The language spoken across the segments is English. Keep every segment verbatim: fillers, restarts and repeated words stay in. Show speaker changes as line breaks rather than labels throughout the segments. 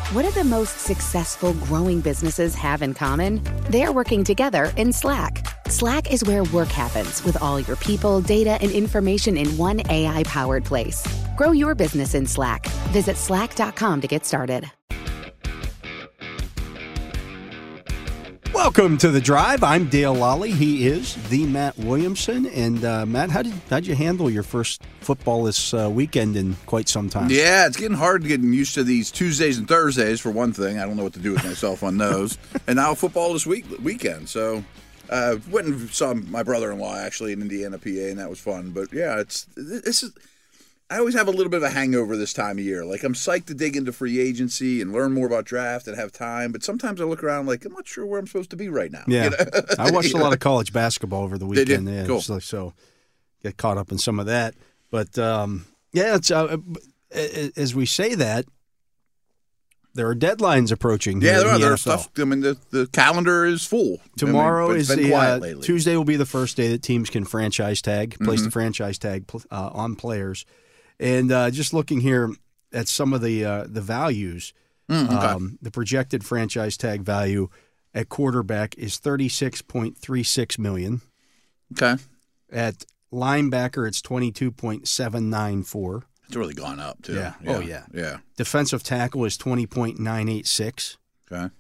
What do the most successful growing businesses have in common? They're working together in Slack. Slack is where work happens with all your people, data, and information in one A I-powered place. Grow your business in Slack. Visit slack dot com to get started.
Welcome to The Drive. I'm Dale Lally. He is the Matt Williamson. And, uh, Matt, how did how'd you handle your first football this uh, weekend in quite some time?
Yeah, it's getting hard getting used to these Tuesdays and Thursdays, for one thing. I don't know what to do with myself on those. And now football this week weekend. So uh, went and saw my brother-in-law, actually, in Indiana, P A, and that was fun. But, yeah, it's this is. I always have a little bit of a hangover this time of year. Like, I'm psyched to dig into free agency and learn more about draft and have time. But sometimes I look around like, I'm not sure where I'm supposed to be right now.
Yeah.
You know?
I watched a lot of college basketball over the weekend.
Did you?
Yeah,
Cool.
So, so get caught up in some of that. But, um, yeah, it's, uh, as we say that, there are deadlines approaching here
Yeah, there
in
are.
the
There are
N F L.
stuff. I mean, the, the calendar is full.
Tomorrow
I mean,
is
it's been
the
quiet
uh,
lately.
Tuesday will be the first day that teams can franchise tag, place
Mm-hmm.
the franchise tag uh, on players. And uh, just looking here at some of the uh, the values,
Mm, okay.
um, the projected franchise tag value at quarterback is thirty-six point three six million
Okay.
dollars. At linebacker, it's twenty-two point seven nine four.
It's really gone up, too.
Yeah. Oh, yeah.
Yeah.
Defensive tackle is twenty point nine eight six.
Okay.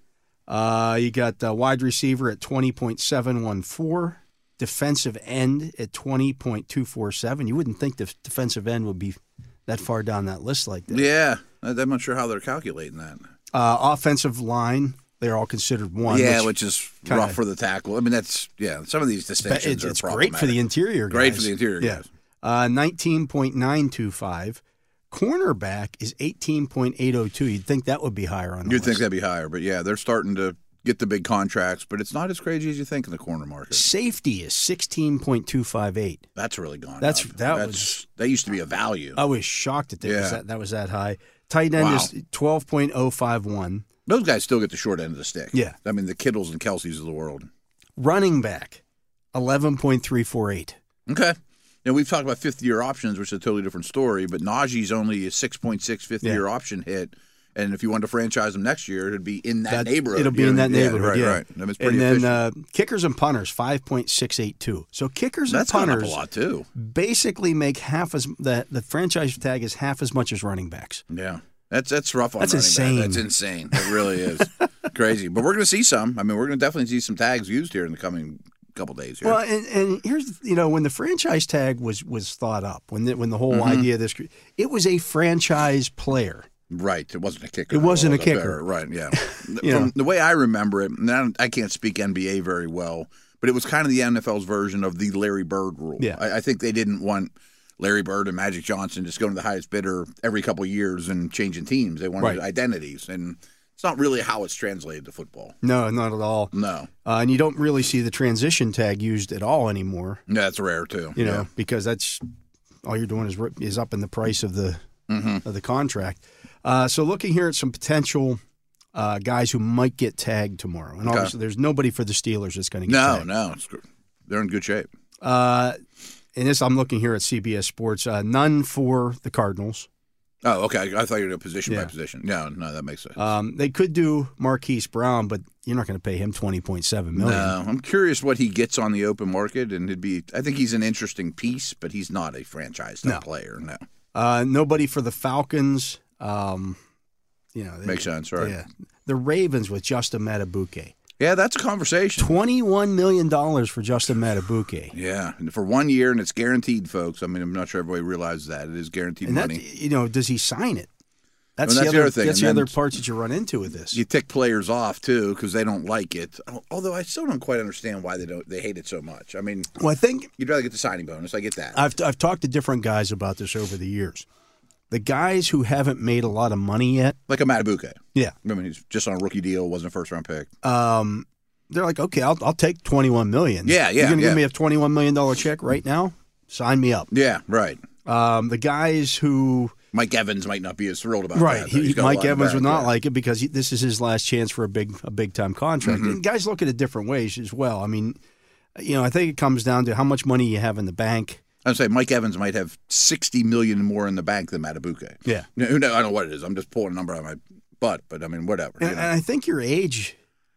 Uh, you got uh, wide receiver at twenty point seven one four. Defensive end at twenty point two four seven. You wouldn't think the defensive end would be that far down that list like that.
Yeah. I'm not sure how they're calculating that.
Uh, offensive line, they're all considered one.
Yeah,
which,
which is
kinda-
rough for the tackle. I mean, that's, yeah, some of these distinctions
it's,
are
it's great for the
problematic.
interior guys.
Great for the interior
yeah.
guys.
Uh, nineteen point nine two five. Cornerback is eighteen point eight oh two. You'd think that would be higher on the
You'd
list.
think that'd be higher, but yeah, they're starting to get the big contracts, but it's not as crazy as you think in the corner market.
Safety is sixteen point two five eight.
That's really gone
That's-
up.
that
That's,
was-
that used to be a value.
I was shocked that, that, was
Yeah.
that that was that high. Tight end
Wow.
is twelve point oh five one.
Those guys still get the short end of the stick.
Yeah.
I mean, the Kittles and Kelseys of the world.
Running back, eleven point three four eight.
Okay. Now, we've talked about fifth-year options, which is a totally different story, but Najee's only a six point six fifth-year
Yeah. option
option hit, and if you wanted to franchise him next year, it'd be in that,
That-
neighborhood.
It'll be
You
in
know?
that neighborhood,
right,
yeah.
right. That was pretty
And then
efficient.
uh, kickers and punters, five point six eight two. So kickers
That's
and
gone up
punters
a lot, too.
basically make half as that. The franchise tag is half as much as running backs.
Yeah. That's that's rough on
That's
running
insane.
back. That's insane. It really is. Crazy. But we're going to see some. I mean, we're going to definitely see some tags used here in the coming couple days here.
Well, and, and here's you know when the franchise tag was was thought up, when the, when the whole
Mm-hmm.
idea of this, it was a franchise player.
Right. It wasn't a kicker.
It wasn't
was
a kicker.
Right, yeah.
You
From
know.
the way I remember it, and I, don't- I can't speak N B A very well, but it was kind of the N F L's version of the Larry Bird rule.
Yeah.
I, I think they didn't want Larry Bird and Magic Johnson just going to the highest bidder every couple of years and changing teams. They wanted
Right.
identities, and it's not really how it's translated to football.
No, not at all.
No.
Uh, and you don't really see the transition tag used at all anymore.
Yeah, that's rare, too.
You know,
Yeah.
because that's all you're doing is rip- is up in the price of the
Mm-hmm.
of the contract. Uh, so looking here at some potential uh, guys who might get tagged tomorrow, and
Okay.
obviously there's nobody for the Steelers that's going to get
No,
tagged.
no. It's, good. They're in good shape.
Uh, and this I'm looking here at C B S Sports. Uh, none for the Cardinals.
Oh, okay. I thought you were doing position
Yeah.
by position. No, no, that makes sense.
Um, they could do Marquise Brown, but you're not going to pay him twenty point seven million dollars.
No, I'm curious what he gets on the open market, and it'd be. I think he's an interesting piece, but he's not a franchise
No.
player. No,
Uh, nobody for the Falcons. Um, you know, they-
makes sense, right?
Yeah, the Ravens with Justin Matabuke.
Yeah, that's a conversation.
twenty-one million dollars for Justin Matabuke.
Yeah, and for one year, and it's guaranteed, folks. I mean, I'm not sure everybody realizes that it is guaranteed
And that,
money.
you know, does he sign it? That's,
Well,
the
that's the
other.
other thing,
That's
and
the
then-
other parts that you run into with this.
You tick players off too because they don't like it. Although I still don't quite understand why they don't. They hate it so much. I mean,
Well, I think
you'd rather get the signing bonus. I get that.
I've I've talked to different guys about this over the years. The guys who haven't made a lot of money yet,
like a Matabuke.
yeah,
I mean, he's just on a rookie deal. Wasn't a first round pick.
um, they're like, okay, I'll I'll take twenty-one million dollars.
Yeah, yeah,
You're gonna
yeah.
give me a twenty-one million dollar check right now? Sign me up.
Yeah, right.
Um, the guys who
Mike Evans might not be as thrilled about
right,
that. though.
he,
He's got a
Mike
lot in the
Evans would
bank,
not
yeah.
like it because he, this is his last chance for a big a big time contract.
Mm-hmm.
And guys look at it different ways as well. I mean, you know, I think it comes down to how much money you have in the bank.
I'd say Mike Evans might have sixty million more in the bank than Matabuke.
Yeah.
No, no, I don't know what it is. I'm just pulling a number out of my butt, but I mean, whatever.
And,
you know?
and I think your age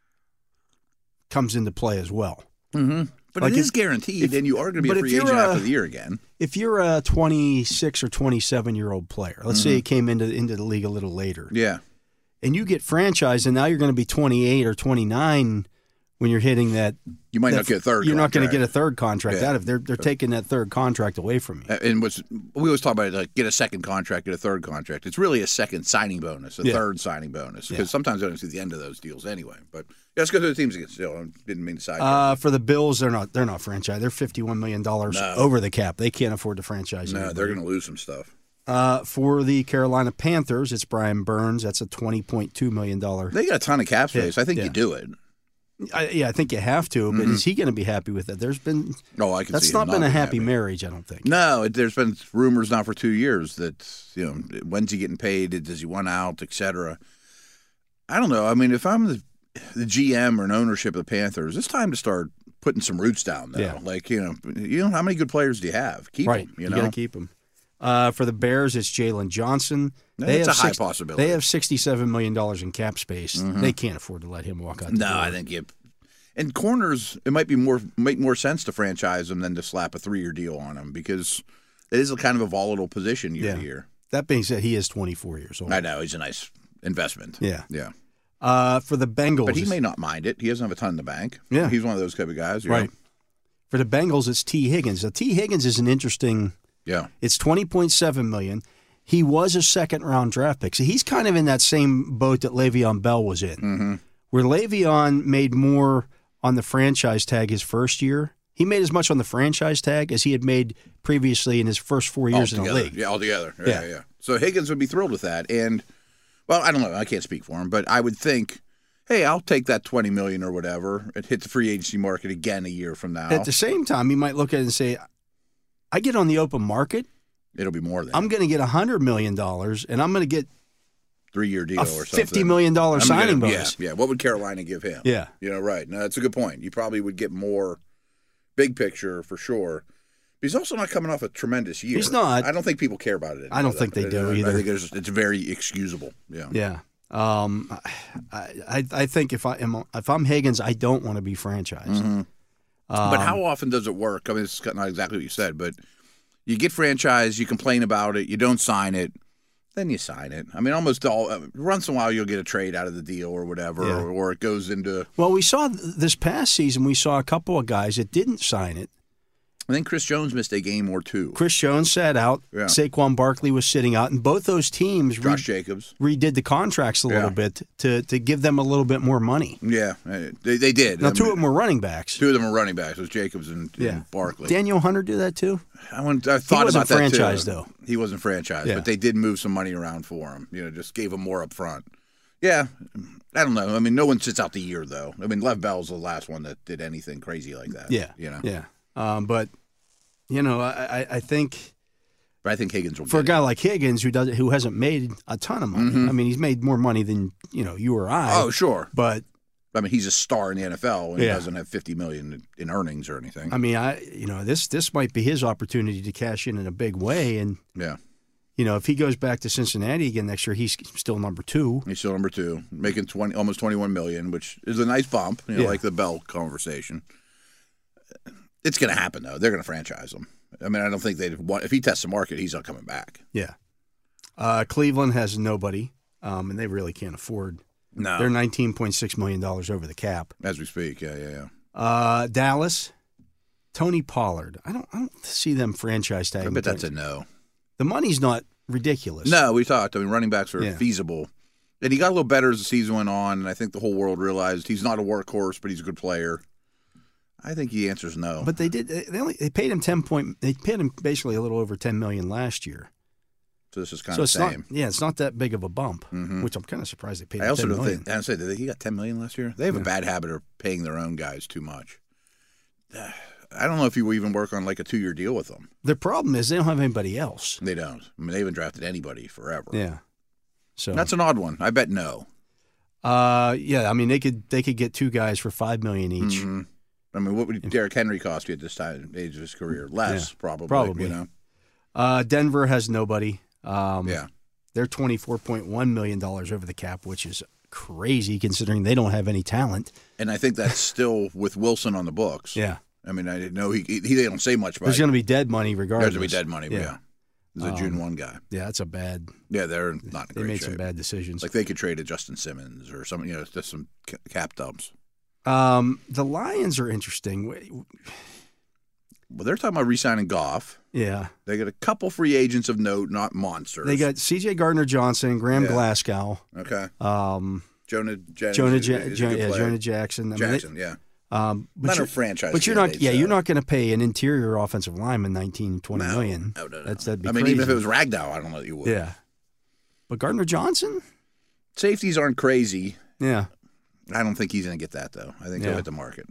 comes into play as well.
Mm-hmm. But
Like
it is
if-
guaranteed,
if-
and you are going to be
but
a
if
free
you're
agent
a-
after the year again.
If you're a twenty-six or twenty-seven year old player, let's say you came into into the league a little later,
Yeah.
and you get franchised, and now you're going to be twenty-eight or twenty-nine when you're hitting that.
You might
that-
not get a third
You're not going to
contract.
get a third contract
Yeah.
out of. They're they're taking that third contract away from you.
Uh, And what's we always talk about it, like get a second contract, get a third contract. It's really a second signing bonus, a
Yeah.
third signing bonus, because
Yeah.
sometimes I don't see the end of those deals anyway. But yeah, let's go through the teams again. Still, I didn't mean to side.
Uh, for the Bills, they're not they're not franchise. They're fifty-one million dollars
No.
over the cap. They can't afford to franchise.
no,
anybody.
they're going to lose some stuff.
Uh, for the Carolina Panthers, it's Brian Burns. That's a twenty point two million dollars.
They got a ton of cap space.
Yeah,
I think
yeah.
you do it.
I, yeah, I think you have to, but
Mm-hmm.
is he going to be happy with it? There's been
Oh, I can.
that's
see him
not been a
being
happy marriage. I don't think.
No, it, there's been rumors now for two years that you know when's he getting paid? Does he want out, et cetera. I don't know. I mean, if I'm the, the G M or an ownership of the Panthers, it's time to start putting some roots down. Though,
Yeah.
like you know, you know how many good players do you have? Keep
Right,
them. You
you,
know,
got to keep him. Uh, for the Bears, it's Jalen Johnson.
That's a high
six-
possibility.
They have sixty-seven million dollars in cap space. They can't afford to let him walk out. The
no,
door.
I think you. And corners, it might be more make more sense to franchise them than to slap a three-year deal on them because it is a kind of a volatile position year
Yeah.
to year.
That being said, he is twenty-four years old.
I know he's a nice investment.
Yeah.
yeah.
Uh, for the Bengals,
But he
it's-
may not mind it. He doesn't have a ton in the bank.
Yeah.
He's one of those type of guys. you
right.
know?
For the Bengals, it's T. Higgins. Now, T. Higgins is an interesting.
Yeah.
It's twenty point seven million. He was a second round draft pick, so he's kind of in that same boat that Le'Veon Bell was in,
Mm-hmm.
where Le'Veon made more on the franchise tag his first year. He made as much on the franchise tag as he had made previously in his first four years in the
Altogether.
league.
Yeah, altogether. Yeah,
Yeah.
yeah, yeah. So Higgins would be thrilled with that. And, well, I don't know. I can't speak for him, but I would think, hey, I'll take that twenty million dollars or whatever and hit the free agency market again a year from now.
At the same time, he might look at it and say, I get on the open market,
It'll be more than
I'm going to get one hundred million dollars, and I'm going to get
three-year deal
a
or something.
fifty million dollars
I'm
signing
gonna-
bonus.
Yeah, yeah. What would Carolina give him?
Yeah.
You know, right. No, that's a good point. You probably would get more big picture for sure. But he's also not coming off a tremendous year.
He's not.
I don't think people care about it anymore.
I don't think they do
I
either.
think it's, it's very excusable. Yeah.
Yeah. Um, I, I I think if I am if I'm Higgins, I don't want to be franchised.
Mm-hmm.
Um,
But how often does it work? I mean, it's not exactly what you said, but you get franchised, you complain about it, you don't sign it, then you sign it. I mean, almost all once in a while you'll get a trade out of the deal or whatever,
Yeah.
or, or it goes into.
Well, we saw th- this past season. We saw a couple of guys that didn't sign it.
I think Chris Jones missed a game or two.
Chris Jones sat out.
Yeah.
Saquon Barkley was sitting out, and both those teams re-
Josh Jacobs.
redid the contracts a
Yeah.
little bit to to give them a little bit more money.
Yeah, uh, they, they did.
Now,
I
two
mean,
of them were running backs.
two of them are running backs. It was Jacobs and, and
Yeah.
Barkley.
Daniel Hunter do that too.
I, went, I thought
wasn't
about that
franchised,
too.
though.
He wasn't franchised,
Yeah.
but they did move some money around for him. You know, just gave him more up front. Yeah, I don't know. I mean, no one sits out the year though. I mean, Lev Bell's the last one that did anything crazy like that.
Yeah,
you know.
yeah. Um, but you know, I, I, I think
But I think Higgins will
for a
get
guy
it.
like Higgins who does who hasn't made a ton of money. I mean, he's made more money than you know you or I.
Mm-hmm. Oh, sure.
But
I mean, he's a star in the N F L and he
Yeah.
doesn't have fifty million in earnings or anything.
I mean, I you know this this might be his opportunity to cash in in a big way. And
yeah,
you know, if he goes back to Cincinnati again next year, he's still number two.
he's still number two, making twenty, almost twenty-one million, which is a nice bump. You know,
Yeah.
like the Bell conversation. It's going to happen though. They're going to franchise him. I mean, I don't think they'd want. If he tests the market, he's not coming back.
Yeah. Uh, Cleveland has nobody, um, and they really can't afford.
No,
They're nineteen point six million dollars over the cap.
as we speak. Yeah, yeah, yeah.
Uh, Dallas, Tony Pollard. I don't. I don't see them franchise
I
tagging.
bet that's a no.
The money's not ridiculous.
No, we talked. I mean, running backs are
Yeah.
feasible. And he got a little better as the season went on, and I think the whole world realized he's not a workhorse, but he's a good player. I think the answer is no.
But they did. They only they paid him ten point. They paid him basically a little over ten million last year.
so this is kind
So
of
it's
the
not.
same.
Yeah, it's not that big of a bump.
Mhm.
Which I'm kind of surprised they paid.
I
him
also
ten
don't
million.
think. I say, did he got ten million last year? They have
Yeah.
a bad habit of paying their own guys too much. I don't know if you will even work on like a two-year deal with them.
The problem is they don't have anybody else.
They don't. I mean, they haven't drafted anybody forever.
Yeah. So
That's an odd one. I bet no.
Uh, yeah. I mean, they could they could get two guys for five million each.
Mhm. I mean, what would Derrick Henry cost you at this time, age of his career? Less,
Yeah,
probably.
probably.
You know.
Uh, Denver has nobody. Um,
Yeah.
They're twenty-four point one million dollars over the cap, which is crazy considering they don't have any talent.
And I think that's still with Wilson on the books.
Yeah.
I mean, I didn't know he, he they don't say much about it.
There's going to be dead money regardless.
There's going to be dead money, yeah. yeah. He's a um, June first guy.
Yeah, that's a bad.
Yeah, they're not in
They
great
made
shape.
some bad decisions.
Like they could trade a Justin Simmons or something, you know, just some cap dumps.
Um, the Lions are interesting.
Well, they're talking about re-signing Goff.
Yeah.
They got a couple free agents of note, not monsters.
They got C J Gardner-Johnson, Graham
yeah.
Glasgow.
Okay.
Um,
Jonah Jennings.
Jonah,
is,
ja-
is
ja- yeah,
player.
Jonah Jackson. I
Jackson,
mean,
yeah.
Um, but
not
you're,
a franchise.
But you're not. Yeah,
so.
you're not going to pay an interior offensive lineman nineteen, twenty
no,
million.
No, no, no.
That's that'd be
I mean,
crazy.
even if it was Ragdow, I don't know that you would.
Yeah. But Gardner Johnson.
Safeties aren't crazy.
Yeah.
I don't think he's going to get that though. I think
yeah.
he'll hit the market.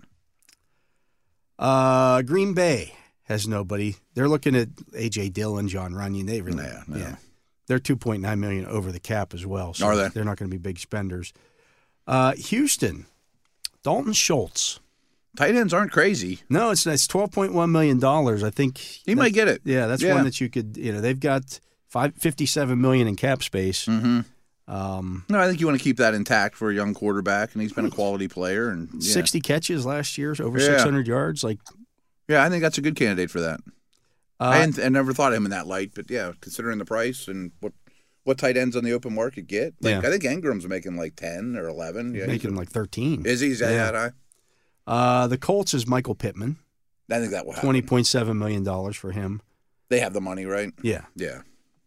Uh, Green Bay has nobody. They're looking at A J Dillon, John Runyon. They really.
Yeah. No.
yeah. They're two point nine million dollars over the cap as well. So
Are they?
They're not going to be big spenders. Uh, Houston, Dalton Schultz.
Tight ends aren't crazy.
No, it's it's twelve point one million dollars. I think
he might get it.
Yeah, that's
yeah.
one that you could. You know, they've got five fifty-seven million in cap space.
Mm-hmm.
Um,
no, I think you want to keep that intact for a young quarterback, and he's been a quality player. And yeah.
sixty catches last year, over
yeah.
six hundred yards. Like,
yeah, I think that's a good candidate for that. Uh, I, hadn't, I never thought of him in that light, but yeah, considering the price and what what tight ends on the open market get, like
yeah.
I think Ingram's making like ten or eleven. Yeah,
making like thirteen.
Is he? Is that
yeah.
high?
Uh, the Colts is Michael Pittman.
I think that will happen.
twenty point seven million dollars for him.
They have the money, right?
Yeah.
Yeah.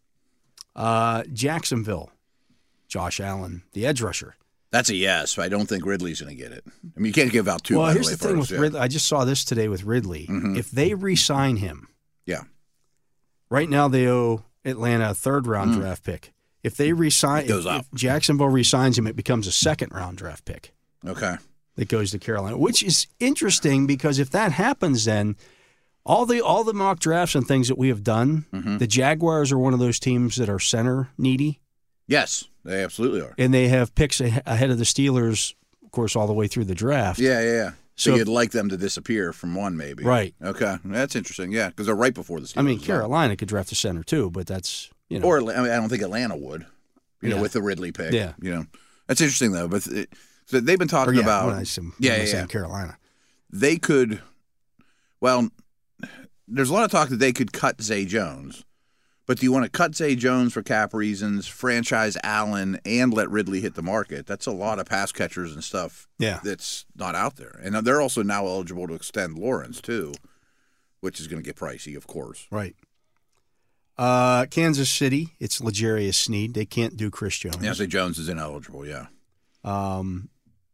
Uh, Jacksonville, Josh Allen, the edge rusher.
That's a yes. But I don't think Ridley's going to get it. I mean, you can't give out two.
Well,
by
here's
the, way,
the thing
first,
with
yeah.
Ridley. I just saw this today with Ridley.
Mm-hmm.
If they re-sign him,
yeah.
Right now they owe Atlanta a third-round
mm.
draft pick. If they resign,
it goes
if,
up.
if Jacksonville resigns him, it becomes a second-round draft pick.
Okay.
That goes to Carolina, which is interesting because if that happens, then all the all the mock drafts and things that we have done,
mm-hmm.
the Jaguars are one of those teams that are center needy.
Yes, they absolutely are,
and they have picks ahead of the Steelers, of course, all the way through the draft.
Yeah, yeah. yeah. So,
so
you'd like them to disappear from one, maybe.
Right.
Okay, that's interesting. Yeah, because they're right before the Steelers.
I mean, Carolina could draft a center too, but that's you know,
or I mean, I don't think Atlanta would. You
yeah.
know, with the Ridley pick.
Yeah.
You know, that's interesting though. But it, so they've been talking
or, yeah,
about.
When I assume,
yeah,
when I
yeah, yeah.
Carolina.
They could. Well, there's a lot of talk that they could cut Zay Jones, but do you want to cut Zay Jones for cap reasons, franchise Allen, and let Ridley hit the market? That's a lot of pass catchers and stuff.
Yeah.
That's not out there, and they're also now eligible to extend Lawrence too, which is going to get pricey, of course.
Right. Uh, Kansas City, it's L'Jarius Sneed. They can't do Chris Jones.
Yeah, Zay Jones is ineligible. Yeah.
Um,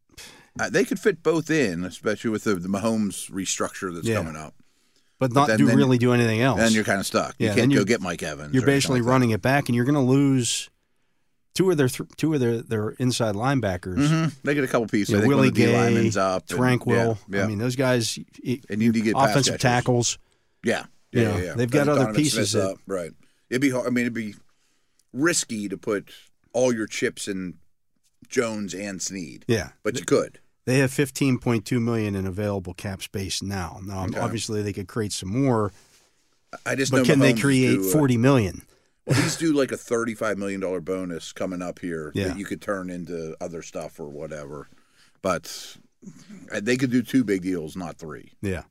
uh, they could fit both in, especially with the, the Mahomes restructure that's
yeah.
coming up.
But not
but then,
do
then,
really do anything else.
Then you're kind of stuck.
Yeah,
you can't
then
go get Mike Evans.
You're
or
basically
like
running
that.
it back, and you're going to lose two of their th- two of their, their inside linebackers.
Mm-hmm. They get a couple pieces.
You know,
I think
Willie
one of the D
Gay,
linemen's up. and-
Tranquil.
Yeah, yeah.
I mean, those guys.
And you need to get pass
offensive
catchers.
tackles.
Yeah,
You
yeah,
know,
yeah, yeah.
they've got
Donovan
other pieces
Smith's
that-
up. Right. It'd be hard. I mean, it'd be risky to put all your chips in Jones and Sneed.
Yeah,
but you could.
They have fifteen point two million dollars in available cap space now. Now,
Okay.
obviously, they could create some more.
I just
but
know
can they
Mahomes
create
do, uh,
forty million dollars?
Well, he's due like a thirty-five million dollars bonus coming up here
Yeah.
that you could turn into other stuff or whatever. But they could do two big deals, not three.
Yeah.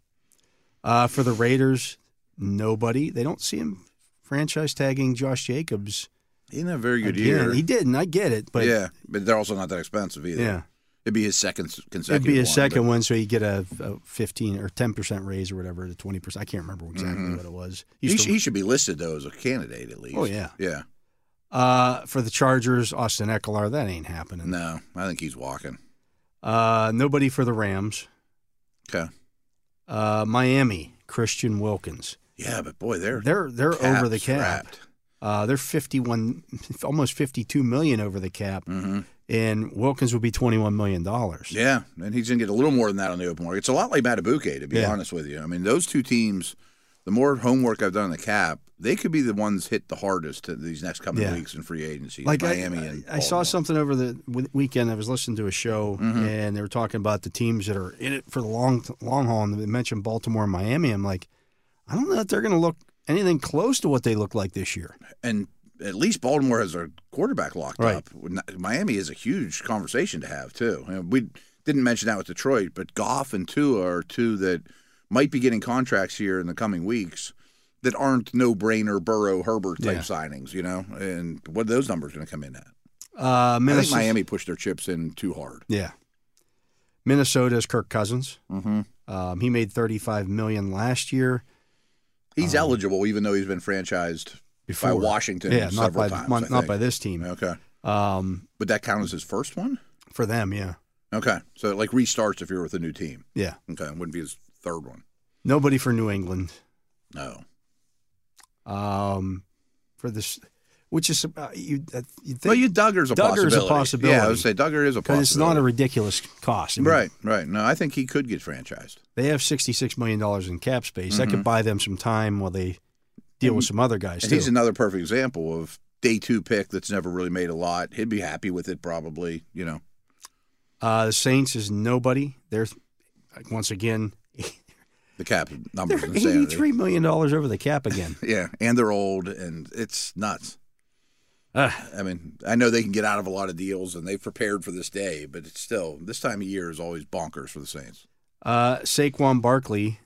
Uh, for the Raiders, nobody. They don't see him franchise tagging Josh Jacobs.
He didn't have a very good
again.
year.
He didn't. I get it, but
yeah, but they're also not that expensive either.
yeah,
it'd be his second consecutive.
it'd be his
one,
second
but-
one, so you get a, a fifteen or ten percent raise or whatever to twenty percent. I can't remember exactly
Mhm.
what it was.
He,
Used
sh-
to-
he should be listed though as a candidate at least.
Oh, yeah.
yeah.
uh, for the Chargers, Austin Eckler, that ain't happening.
No, I think he's walking.
Uh, nobody for the Rams.
Okay.
Uh, Miami, Christian Wilkins.
Yeah, but boy, they're
They're they're
cap
over the cap.
strapped.
Uh, they're fifty-one, almost fifty-two million over the cap,
Mhm.
and Wilkins will be twenty-one million dollars.
Yeah, and he's going to get a little more than that on the open market. It's a lot like Matabuke, to be
Yeah.
honest with you. I mean, those two teams, the more homework I've done on the cap, they could be the ones hit the hardest these next coming
Yeah.
weeks in free agency.
Like
Miami
I,
and
I saw
Baltimore.
something over the w- weekend. I was listening to a show,
Mhm.
and they were talking about the teams that are in it for the long long haul. And they mentioned Baltimore and Miami. I'm like, I don't know if they're going to look anything close to what they look like this year.
And at least Baltimore has their quarterback locked
Right.
up. Miami is a huge conversation to have, too. And we didn't mention that with Detroit, but Goff and Tua are two that might be getting contracts here in the coming weeks that aren't no-brainer Burrow, Herbert type
Yeah.
signings, you know? And what are those numbers going to come in at?
Uh,
I think
Minnesota,
Miami pushed their chips in too hard.
Yeah. Minnesota's Kirk Cousins.
Mm-hmm.
Um, he made thirty-five million dollars last year.
He's
Um,
eligible, even though he's been franchised
Before.
by Washington
Yeah, not
several
by,
times.
not,
I
not
think.
by this team.
Okay.
Um,
Would that count as his first one?
for them, yeah.
Okay. So it like restarts if you're with a new team.
Yeah.
Okay. It wouldn't be his third one.
Nobody for New England.
No.
Um, for this, which is uh, you uh, you think
Well, you Duggar's a
Duggar's a
possibility.
possibility.
Yeah, I would say Duggar is a
because
possibility.
it's not a ridiculous cost. I mean,
Right, right. No, I think he could get franchised.
They have sixty-six million dollars in cap space. That
Mhm.
could buy them some time while they deal with some other guys
And
too.
he's another perfect example of day two pick that's never really made a lot. He'd be happy with it probably, you know.
uh, the Saints is nobody. They're once again
The cap numbers
they're
insanity.
eighty-three million dollars over the cap again.
Yeah, and they're old, and it's nuts.
Uh,
I mean, I know they can get out of a lot of deals, and they've prepared for this day, but it's still, this time of year is always bonkers for the Saints.
uh, Saquon Barkley.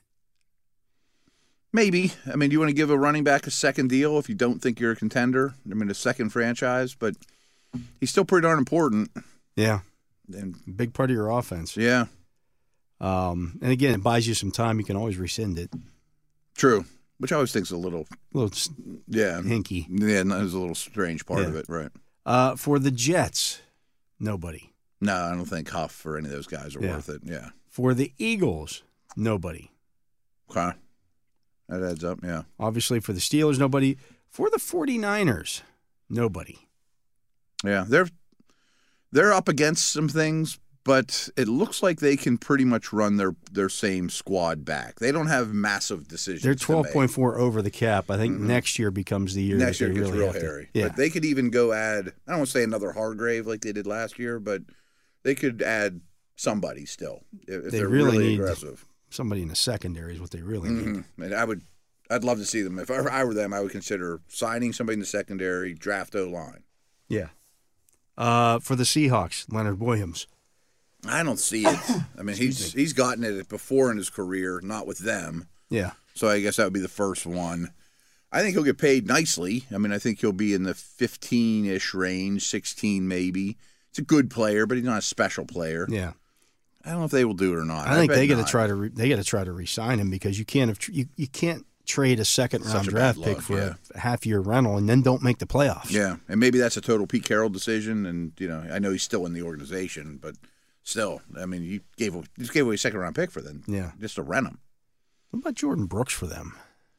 Maybe. I mean, do you want to give a running back a second deal if you don't think you're a contender? I mean, a second franchise, but he's still pretty darn important.
Yeah,
And
big part of your offense.
yeah,
Um, and again, it buys you some time. You can always rescind it.
true. Which I always think's a little,
A little s-
yeah,
hinky.
yeah, that was a little strange part
Yeah.
of it, right?
Uh, for the Jets, nobody.
No, I don't think Huff or any of those guys are
Yeah.
worth it. Yeah.
For the Eagles, nobody.
Okay. That adds up, yeah.
Obviously, for the Steelers, nobody. For the 49ers, nobody.
Yeah, they're they're up against some things, but it looks like they can pretty much run their, their same squad back. They don't have massive decisions.
They're
to make.
twelve point four over the cap. I think
Mhm.
next year becomes the year.
Next
that
year
they
it gets
really
real
have to-
hairy.
Yeah,
But they could even go add, I don't want to say another Hargrave like they did last year, but they could add somebody still if, if
They
they're
really
really,
need-
aggressive.
somebody in the secondary is what they really need.
Mm-hmm. And I would, I'd love to see them. If I, I were them, I would consider signing somebody in the secondary, draft O line.
Yeah. Uh, for the Seahawks, Leonard Williams.
I don't see it. I mean, he's he's gotten it before in his career, not with them.
Yeah.
So I guess that would be the first one. I think he'll get paid nicely. I mean, I think he'll be in the fifteen-ish range, sixteen maybe. He's a good player, but he's not a special player.
Yeah.
I don't know if they will do it or not.
I think
bet
they got to
not.
try to re- they got to try to re-sign him because you can't have tr- you, you can't trade a second
Such
round
a
draft
bad
pick
look,
for
yeah.
a half year rental and then don't make the playoffs.
Yeah, and maybe that's a total Pete Carroll decision. And you know, I know he's still in the organization, but still, I mean, you gave you just gave away a second round pick for them,
Yeah.
just to rent him.
What about Jordan Brooks for them?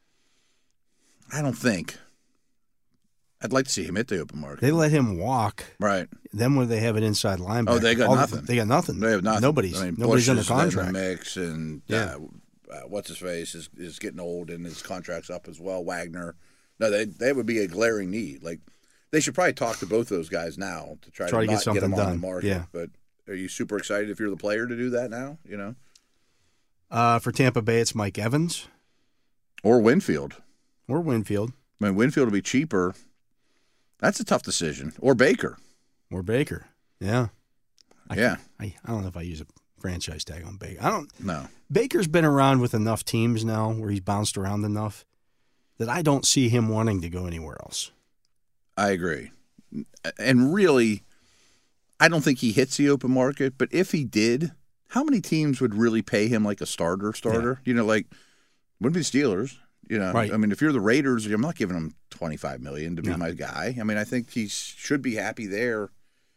I don't think. I'd like to see him hit the open market.
They let him walk.
Right.
Then when they have an inside linebacker,
Oh, they got
all-
nothing.
They got nothing.
They have nothing.
Nobody's
I mean,
nobody's
Bush
under
is in the
contract.
mix, and
Yeah.
uh, uh, what's his face is, is getting old, and his contract's up as well. Wagner. No, they they would be a glaring need. Like they should probably talk to both those guys now to try,
Try
to,
to get
not
something
them on
done.
the market.
Yeah.
But are you super excited if you're the player to do that now? You know,
Uh, for Tampa Bay, it's Mike Evans
or Winfield.
or Winfield
I mean, Winfield will be cheaper. That's a tough decision. Or Baker.
or Baker. Yeah. I,
Yeah.
I, I don't know if I use a franchise tag on Baker. I don't.
No.
Baker's been around with enough teams now where he's bounced around enough that I don't see him wanting to go anywhere else.
I agree. And really, I don't think he hits the open market, but if he did, how many teams would really pay him like a starter starter? You know, like, wouldn't be the Steelers. You know,
Right.
I mean, if you're the Raiders, I'm not giving him twenty-five million dollars to be
No.
my guy. I mean, I think he should be happy there.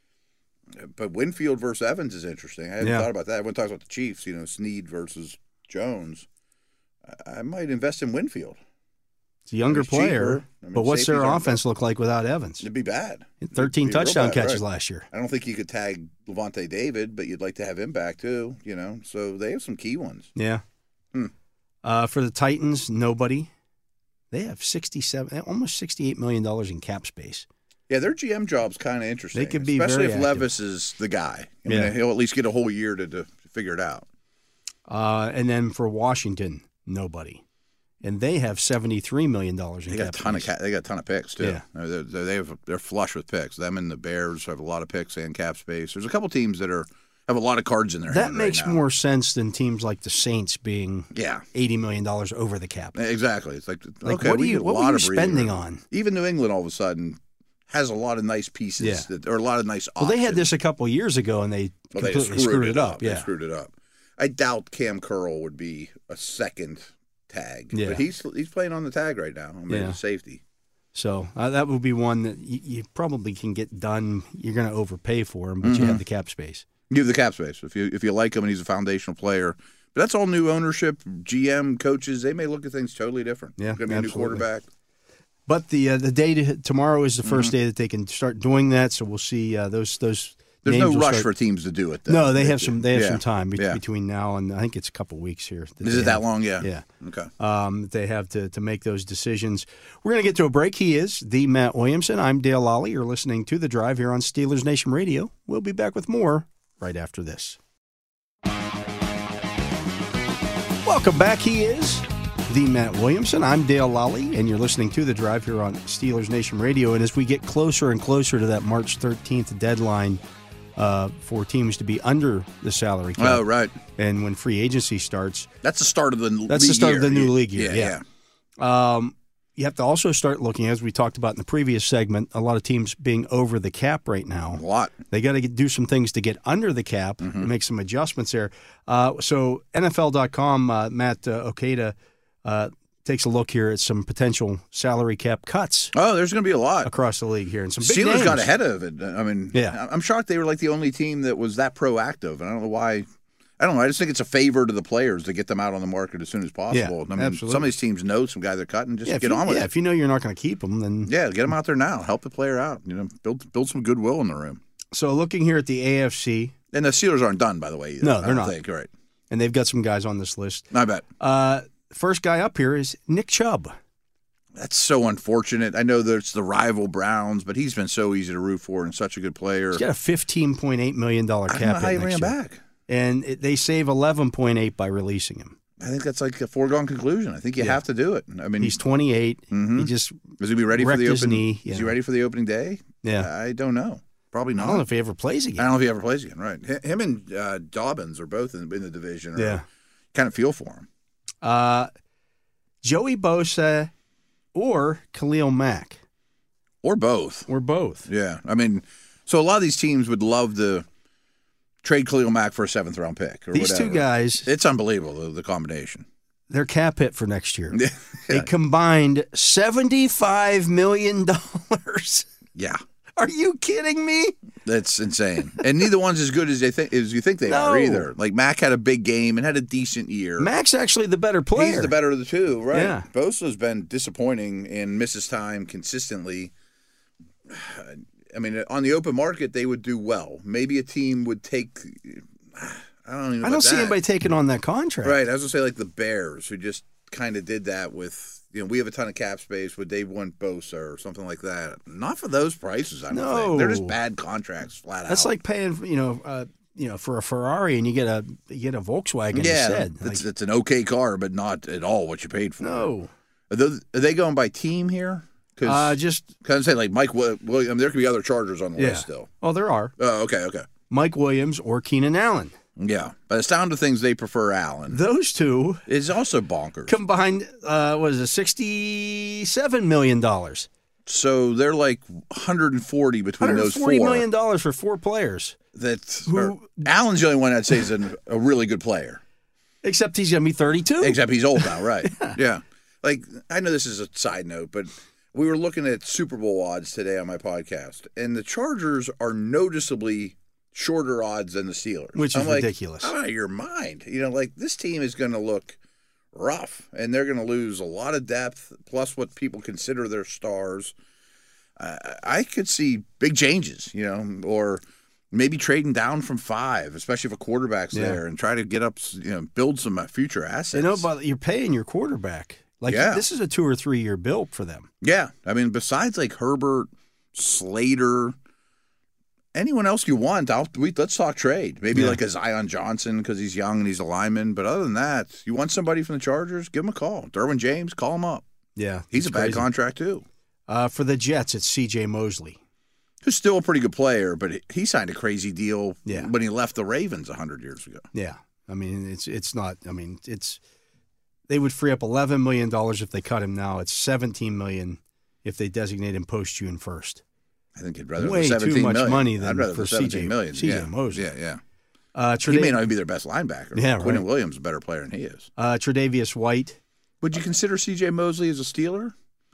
But Winfield versus Evans is interesting. I hadn't
Yeah.
thought about that. Everyone talks about the Chiefs, you know, Snead versus Jones. I I might invest in Winfield.
It's a younger
He's
player,
cheaper. I mean,
but what's their
safeties aren't
offense look like without Evans?
It'd be bad.
thirteen
It'd be real
touchdown
bad,
catches
right.
last year.
I don't think you could tag Levante David, but you'd like to have him back too, you know. So they have some key ones.
Yeah.
Hmm.
Uh, for the Titans, nobody. They have sixty-seven, almost sixty-eight million dollars in cap space.
Yeah, their G M job's kind of interesting.
They could be
especially
very
if
active.
Levis is the guy. I mean,
Yeah.
he'll at least get a whole year to, to figure it out.
Uh, and then for Washington, nobody. and they have seventy-three million dollars in
They got
cap
a ton of
space.
ca- they got a ton of picks too.
Yeah.
They're, they're, they have they're flush with picks. Them and the Bears have a lot of picks and cap space. There's a couple teams that are have a lot of cards in their
That
hand
makes
right now.
more sense than teams like the Saints being
Yeah,
eighty million dollars over the cap.
exactly. It's like,
Like,
okay,
what,
we
are you,
get a
what
lot
were you
of breathing
spending
room.
on?
Even New England all of a sudden has a lot of nice pieces
Yeah.
that, or a lot of nice
Well,
options.
they had this a couple years ago, and they
Well, they
completely
screwed,
screwed
it up.
Yeah.
They screwed it up. I doubt Cam Curl would be a second tag,
Yeah.
but he's he's playing on the tag right now. I mean,
Yeah.
safety.
So uh, that would be one that you, you probably can get done. You're going to overpay for him, but
Mm-hmm.
you have the cap space.
You have the cap space if you if you like him and he's a foundational player. But that's all new ownership, G M, coaches. They may look at things totally different.
Yeah,
Going to be a new
absolutely.
quarterback.
But the uh, the day to, tomorrow is the first day that they can start doing that. So we'll see uh, those those.
There's
names
no
will
rush
start-
for teams to do it. Though.
No, they have some. They have
Yeah.
some time be-
Yeah.
between now and I think it's a couple weeks here. that
Is
they
it that
have-
long? Yeah.
Yeah.
Okay.
Um, that they have to to make those decisions. We're going to get to a break. He is the Matt Williamson. I'm Dale Lally. You're listening to The Drive here on Steelers Nation Radio. We'll be back with more right after this. Welcome back. He is the Matt Williamson. I'm Dale Lally, and you're listening to The Drive here on Steelers Nation Radio. And as we get closer and closer to that March thirteenth deadline uh, for teams to be under the salary cap,
Oh, right.
and when free agency starts,
That's the start of the
That's
league
the start
year.
of the new league year,
Yeah,
yeah. Um, you have to also start looking, as we talked about in the previous segment, a lot of teams being over the cap right now.
A lot.
They got to do some things to get under the cap,
Mm-hmm.
make some adjustments there. Uh, so N F L dot com, uh, Matt uh, Okada uh, takes a look here at some potential salary cap cuts
Oh, there's going to be a lot.
across the league here, and some big
Steelers
names.
got ahead of it. I mean,
Yeah.
I'm shocked they were like the only team that was that proactive. And I don't know why. I don't know. I just think it's a favor to the players to get them out on the market as soon as possible.
Yeah,
I mean,
absolutely.
some of these teams know some guy they're cutting. Just
Yeah, if
get
you,
on with
yeah,
it.
if you know you're not going to keep them, then
Yeah, get them out there now. Help the player out. You know, build build some goodwill in the room.
so looking here at the A F C,
And the Steelers aren't done, by the way. Either.
No,
I
they're
don't
not.
Think. Right.
and they've got some guys on this list.
I bet.
Uh, first guy up here is Nick Chubb.
That's so unfortunate. I know there's the rival Browns, but he's been so easy to root for and such a good player.
He's got a fifteen point eight million dollars
I don't know
cap
how you
hit
bring him
next year.
back.
And it, they save eleven point eight by releasing him.
I think that's like a foregone conclusion. I think you
Yeah.
have to do it. I mean,
He's twenty-eight.
Mhm.
He just,
is he be ready for
wrecked
the
his
open?
knee,
Is he
yeah.
ready for the opening day?
yeah.
I don't know. Probably
I
not.
don't know if he ever plays
I
again.
don't know if he ever plays again. Right. H- Him and uh, Dobbins are both in, in the division. Or
Yeah.
Kind of feel for him.
Uh, Joey Bosa or Khalil Mack,
Or both.
or both.
Yeah. I mean, so a lot of these teams would love to trade Khalil Mack for a seventh round pick or
These
whatever.
two guys,
It's unbelievable, the, the combination.
their cap hit for next year.
Yeah.
They combined seventy-five million dollars.
Yeah.
Are you kidding me?
That's insane. And neither one's as good as they think as you think they
No.
are either. Like Mack had a big game and had a decent year.
Mack's actually the better player.
He's the better of the two, right?
Yeah.
Bosa's been disappointing and misses time consistently. I mean, on the open market, they would do well. Maybe a team would take. I don't even. Know
I don't
about
see
that.
anybody taking on that contract.
Right. I was gonna say like the Bears, who just kind of did that with. You know, we have a ton of cap space. Would they want Bosa or something like that? Not for those prices. I don't
No.
think they're just bad contracts, flat out.
That's like paying, you know, uh, you know, for a Ferrari and you get a you get a Volkswagen
yeah,
instead.
it's,
Like,
it's an okay car, but not at all what you paid for.
no,
Are, those, are they going by team here? Because
uh, just
I say like Mike Wi- Williams. There could be other Chargers on the
yeah.
list still.
Oh, there are
Oh, okay, okay.
Mike Williams or Keenan Allen.
Yeah. By the sound of things, they prefer Allen.
Those two
It's also bonkers.
combined, uh, was it sixty-seven million dollars?
So they're like one hundred forty between
One hundred
those
forty
four.
million dollars for four players.
That
Who-
are- Allen's the only one I'd say is an, a really good player.
Except he's going to be thirty-two.
Except he's old now, right? yeah. yeah. Like, I know this is a side note, but we were looking at Super Bowl odds today on my podcast, and the Chargers are noticeably shorter odds than the Steelers.
Which is
I'm like,
ridiculous.
Out of your mind. You know, like, this team is going to look rough, and they're going to lose a lot of depth, plus what people consider their stars. Uh, I could see big changes, you know, or maybe trading down from five, especially if a quarterback's
Yeah.
there, and try to get up, you know, build some uh, future assets.
You know, but you're paying your quarterback. Like
Yeah.
this is a two or three year build for them.
Yeah. I mean, besides like Herbert, Slater, anyone else you want, I'll, we, let's talk trade. Maybe
Yeah.
like a Zion Johnson because he's young and he's a lineman. But other than that, you want somebody from the Chargers, give him a call. Derwin James, call him up.
Yeah.
He's
it's
a bad
crazy.
contract too.
Uh, for the Jets, it's C J Mosley.
Who's still a pretty good player, but he signed a crazy deal
Yeah.
when he left the Ravens one hundred years ago.
Yeah. I mean, it's it's not. I mean, it's they would free up eleven million dollars if they cut him now. It's seventeen million dollars if they designate him post June first.
I think he'd rather
Way
for
too
seventeen
much
million.
money than
I'd rather
for
for seventeen
C J
million.
C J
Yeah.
Mosley.
Yeah, yeah.
Uh,
He may
Trada-
not even be their best linebacker.
Yeah,
Quinnen
right.
Williams is a better player than he is.
uh, Tre'Davious White.
Would you consider C J Mosley as a Steeler?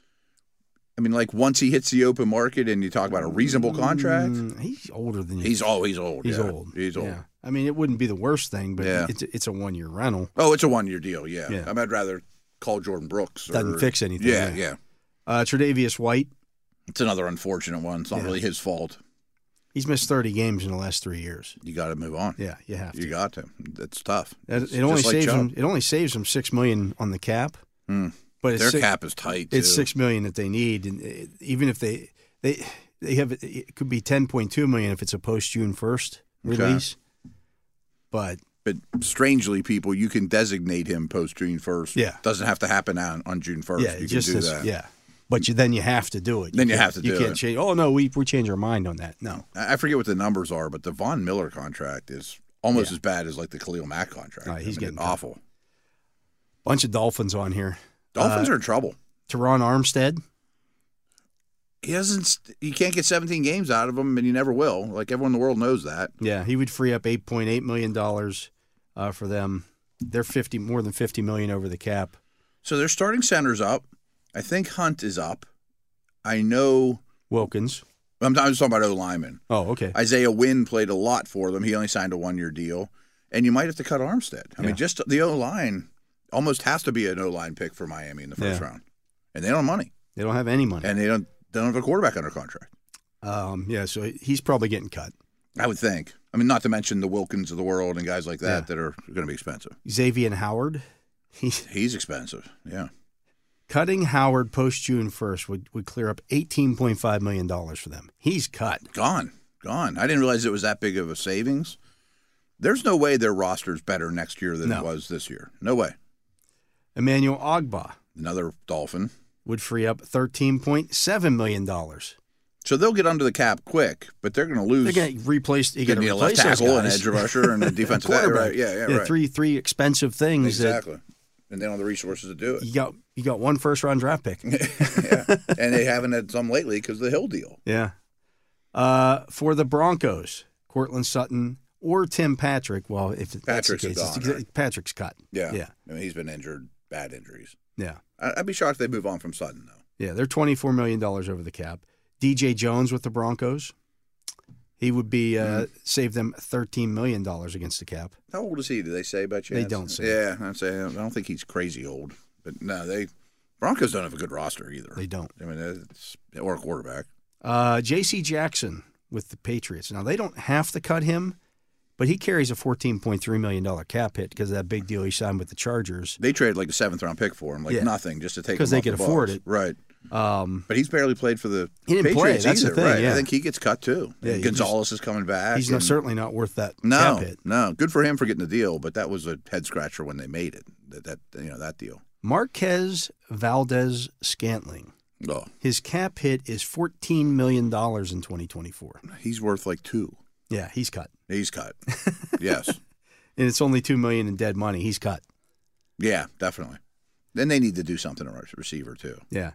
I mean, like once he hits the open market and you talk about a reasonable contract,
Mm, he's older than you.
he's oh, he's old.
He's
yeah.
old.
He's old.
Yeah. I mean, it wouldn't be the worst thing, but
Yeah.
it's it's a one year rental.
Oh, it's a one year deal. Yeah.
Yeah.
I mean, I'd rather call Jordan Brooks. Or,
Doesn't fix anything.
Yeah,
yeah.
yeah.
Uh, Tre'Davious White.
It's another unfortunate one. It's not
Yeah.
really his fault.
He's missed thirty games in the last three years.
You got to move on.
Yeah, you have to.
You got to. It's tough.
It,
It's
it only
just like
saves
Chubb.
them. It only saves them six million on the cap.
Mm.
But it's
Their
six,
cap is tight. Too.
It's six million that they need, and it, even if they they they have it could be ten point two million if it's a post June first release. But
But strangely, people, you can designate him post June first.
Yeah.
Doesn't have to happen on, on June first.
yeah,
you
it
can
just
do
is,
that.
yeah. But you, then you have to do it.
Then you
can't-
have to
You
do
can't
it.
change. Oh no, we we change our mind on that. No.
I I forget what the numbers are, but the Von Miller contract is almost
Yeah.
as bad as like the Khalil Mack contract.
Uh, he's
I mean,
getting
awful.
Bunch of Dolphins on here.
Dolphins
Uh,
are in trouble.
Teron Armstead.
He doesn't. st- You can't get seventeen games out of him, and you never will. Like everyone in the world knows that.
Yeah, he would free up eight point eight million dollars uh, for them. They're fifty more than fifty million over the cap.
So their starting center's up. I think Hunt is up. I know.
Wilkins.
I'm, I'm just talking about O linemen.
Oh, okay.
Isaiah Wynn played a lot for them. He only signed a one-year deal, and you might have to cut Armstead. I
Yeah.
mean, just the O line almost has to be an O line pick for Miami in the first
Yeah.
round, and they don't have money,
They don't have any money.
and they don't they don't have a quarterback under contract.
Um, yeah, so he's probably getting cut.
I would think. I mean, not to mention the Wilkins of the world and guys like that
Yeah.
that are going to be expensive.
Xavier Howard. He's
He's expensive. Yeah.
cutting Howard post June first would, would clear up eighteen point five million dollars for them. He's cut.
Gone. Gone. I didn't realize it was that big of a savings. There's no way their roster's better next year than
No.
it was this year. No way.
Emmanuel Ogba
Another Dolphin.
would free up thirteen point seven million dollars.
So they'll get under the cap quick, but they're going to lose.
They're going to replace. You
You
got to
need a left
replace those
tackle, an
guys.
edge rusher, and a defensive tackle.
quarterback.
Right. Yeah, yeah, right.
Three three expensive things
Exactly. And they don't have the resources to do
that
it.
you got. You got one first round draft pick.
yeah. And they haven't had some lately because of the Hill deal.
Yeah. Uh, for the Broncos, Cortland Sutton or Tim Patrick. Well, if that's
Patrick's
the case,
gone,
it's,
right?
Patrick's cut.
Yeah.
Yeah.
I mean, he's been injured, bad injuries.
Yeah.
I- I'd be shocked if they move on from Sutton, though.
Yeah. They're twenty-four million dollars over the cap. D J Jones with the Broncos. He would be uh,
Mm-hmm.
save them thirteen million dollars against the cap.
How old is he? Do they say by chance?
don't say.
Yeah, I'd say I don't think he's crazy old, but no, they Broncos don't have a good roster either.
They don't.
I mean, it's or a quarterback.
Uh, J C Jackson with the Patriots. Now they don't have to cut him, but he carries a fourteen point three million dollars cap hit because of that big deal he signed with the Chargers.
They traded like a seventh round pick for him, like
Yeah.
nothing, just to take him
Because they
off
could
the
afford
Bucs.
it.
right?
Um,
But he's barely played for the
He didn't play,
Patriots
that's the
either,
thing,
right?
yeah.
I think he gets cut too.
Yeah, he
Gonzalez is coming back.
he's not,
and-
certainly not worth that
no,
cap hit.
no. Good for him for getting the deal, but that was a head scratcher when they made it. That, that you know that deal.
Marquez Valdez Scantling.
Oh,
His cap hit is fourteen million dollars in twenty twenty-four.
he's worth like two.
Yeah, he's cut.
He's cut. Yes.
And it's only two million dollars in dead money. He's cut.
Yeah, definitely. Then they need to do something to receiver too.
Yeah.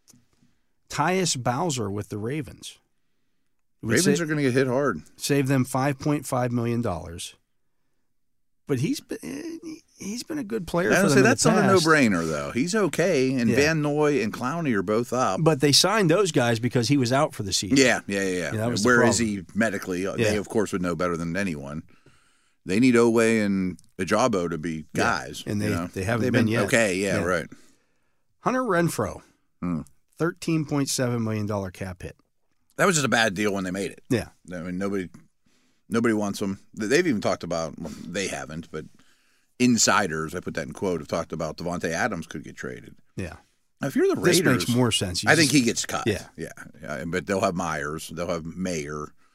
Tyus Bowser with the Ravens. It would
Ravens
sa-
are going to get hit hard.
save them five point five million dollars. But he's been eh, he's been a good player
I
for
don't
them
say
in the
that's not a
past.
no-brainer though. He's okay, and
Yeah.
Van Noy and Clowney are both up.
But they signed those guys because he was out for the season.
Yeah, yeah, yeah. yeah.
Yeah, that was the
Where is
problem.
he medically?
Yeah.
They of course would know better than anyone. They need Owe and Ajabo to be
Yeah.
guys,
And they-
you know?
they haven't
They've
been yet.
Okay, yeah,
Yeah.
right.
Hunter Renfro,
Hmm.
thirteen point seven million dollars cap hit.
That was just a bad deal when they made it.
Yeah.
I mean, nobody, nobody wants them. They've even talked about. Well, they haven't, but insiders, I put that in quote, have talked about Devontae Adams could get traded.
Yeah.
Now, if you're the
This
Raiders,
makes more sense. You
I think
just-
he gets cut.
Yeah.
yeah, yeah. But they'll have Myers, they'll have Mayer,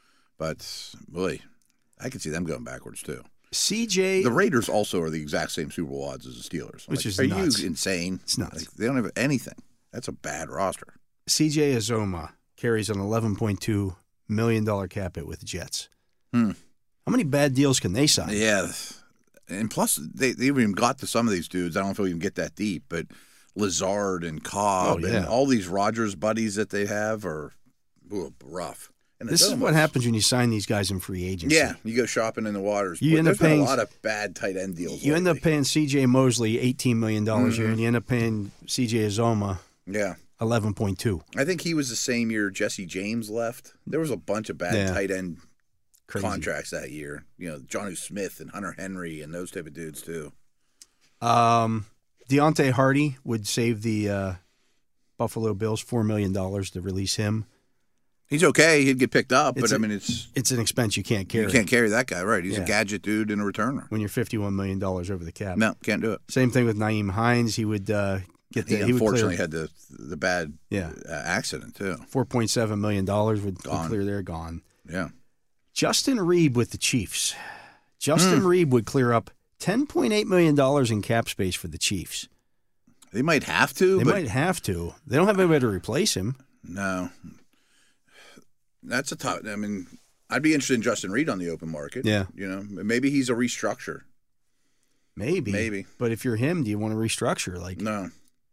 But, boy, I could see them going backwards, too.
C J.
The Raiders also are the exact same Super Bowl odds as the Steelers.
Which
like,
is
Are
nuts.
you insane?
It's nuts.
Like, they don't have anything. That's a bad roster.
C J Azoma carries an eleven point two million dollars cap hit with the Jets.
Hmm.
How many bad deals can they sign?
Yeah. And plus, they, they even got to some of these dudes. I don't know if we can get that deep, but Lazard and Cobb
Oh, yeah.
and all these Rodgers buddies that they have are ooh, rough. And
This is
Azoma's-
what happens when you sign these guys in free agency.
Yeah, you go shopping in the waters.
You
Boy,
end up
there's been
paying-
a lot of bad tight end deals.
You end
lately.
up paying C J Mosley eighteen million dollars
Mm-hmm.
here, and you end up paying C J Azoma
Yeah.
eleven point two.
I think he was the same year Jesse James left. There was a bunch of bad
Yeah.
tight end
Crazy.
contracts that year. You know, Jonnu Smith and Hunter Henry and those type of dudes too.
Um, Deontay Hardy would save the uh, Buffalo Bills four million dollars to release him.
He's okay. He'd get picked up,
It's
but I
a-
mean, it's
It's an expense you can't carry
you can't carry that guy, right? He's
Yeah.
a gadget dude and a returner.
when you're fifty-one million dollars over the cap.
No, can't do it.
Same thing with Naeem Hines. He would uh, get the
He
he would
unfortunately
clear
had the the bad
Yeah.
uh, accident too.
four point seven million dollars would, would
Gone.
clear there, gone.
Yeah,
Justin Reeb with the Chiefs. Justin
Hmm.
Reeb would clear up ten point eight million dollars in cap space for the Chiefs.
they might have to.
They
but
might have to. They don't have anybody to replace him.
No, that's a tough. I mean, I'd be interested in Justin Reed on the open market.
Yeah.
you know, maybe he's a restructure.
Maybe.
Maybe.
But if you're him, do you want to restructure? Like,
No,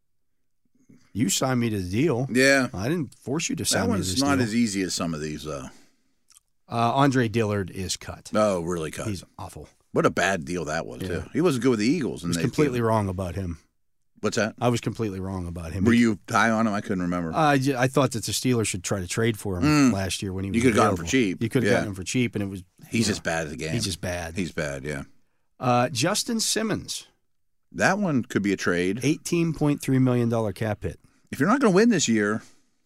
you signed me to the deal.
yeah,
I didn't force you to sign
that
me to
one's
this
not
deal.
as easy as some of these though.
Uh, Andre Dillard is cut.
Oh, really? Cut.
He's awful.
What a bad deal that was
Yeah.
too. He wasn't good with the Eagles.
I
And
was
they-
completely wrong about him.
What's that?
I was completely wrong about him.
Were you high on him? I couldn't remember.
I, ju- I thought that the Steelers should try to trade for him
Mm.
last year when he was
You could've gotten him for
available.
cheap.
You could have
Yeah.
gotten him for cheap, and it was
he's
you
just
know,
bad at the game.
he's just bad.
He's bad. Yeah,
Uh, Justin Simmons,
that one could be a trade.
eighteen point three million dollars cap hit.
If you're not going to win this year,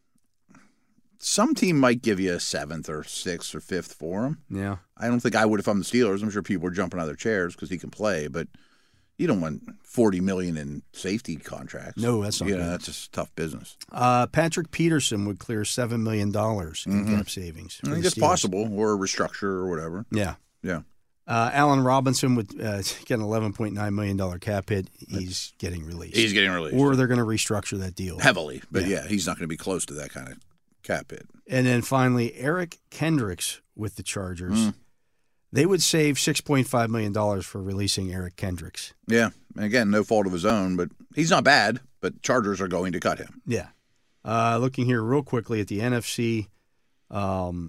some team might give you a seventh or sixth or fifth for him.
Yeah.
I don't think I would if I'm the Steelers. I'm sure people are jumping out of their chairs because he can play, but you don't want forty million dollars in safety contracts.
No, that's not
Yeah,
good.
that's just tough business.
Uh, Patrick Peterson would clear seven million dollars in cap savings.
I
for
think
the
it's
Steelers.
possible, or a restructure or whatever.
Yeah.
Yeah.
Uh, Allen Robinson would uh, get an eleven point nine million dollars cap hit. He's getting released.
He's getting released.
Or they're going to restructure that deal.
Heavily, but
Yeah.
yeah, he's not going to be close to that kind of cap hit.
And then finally, Eric Kendricks with the Chargers.
Mm.
They would save six point five million dollars for releasing Eric Kendricks.
Yeah. And again, no fault of his own, but he's not bad, but Chargers are going to cut him.
Yeah. Uh, looking here real quickly at the N F C. Um,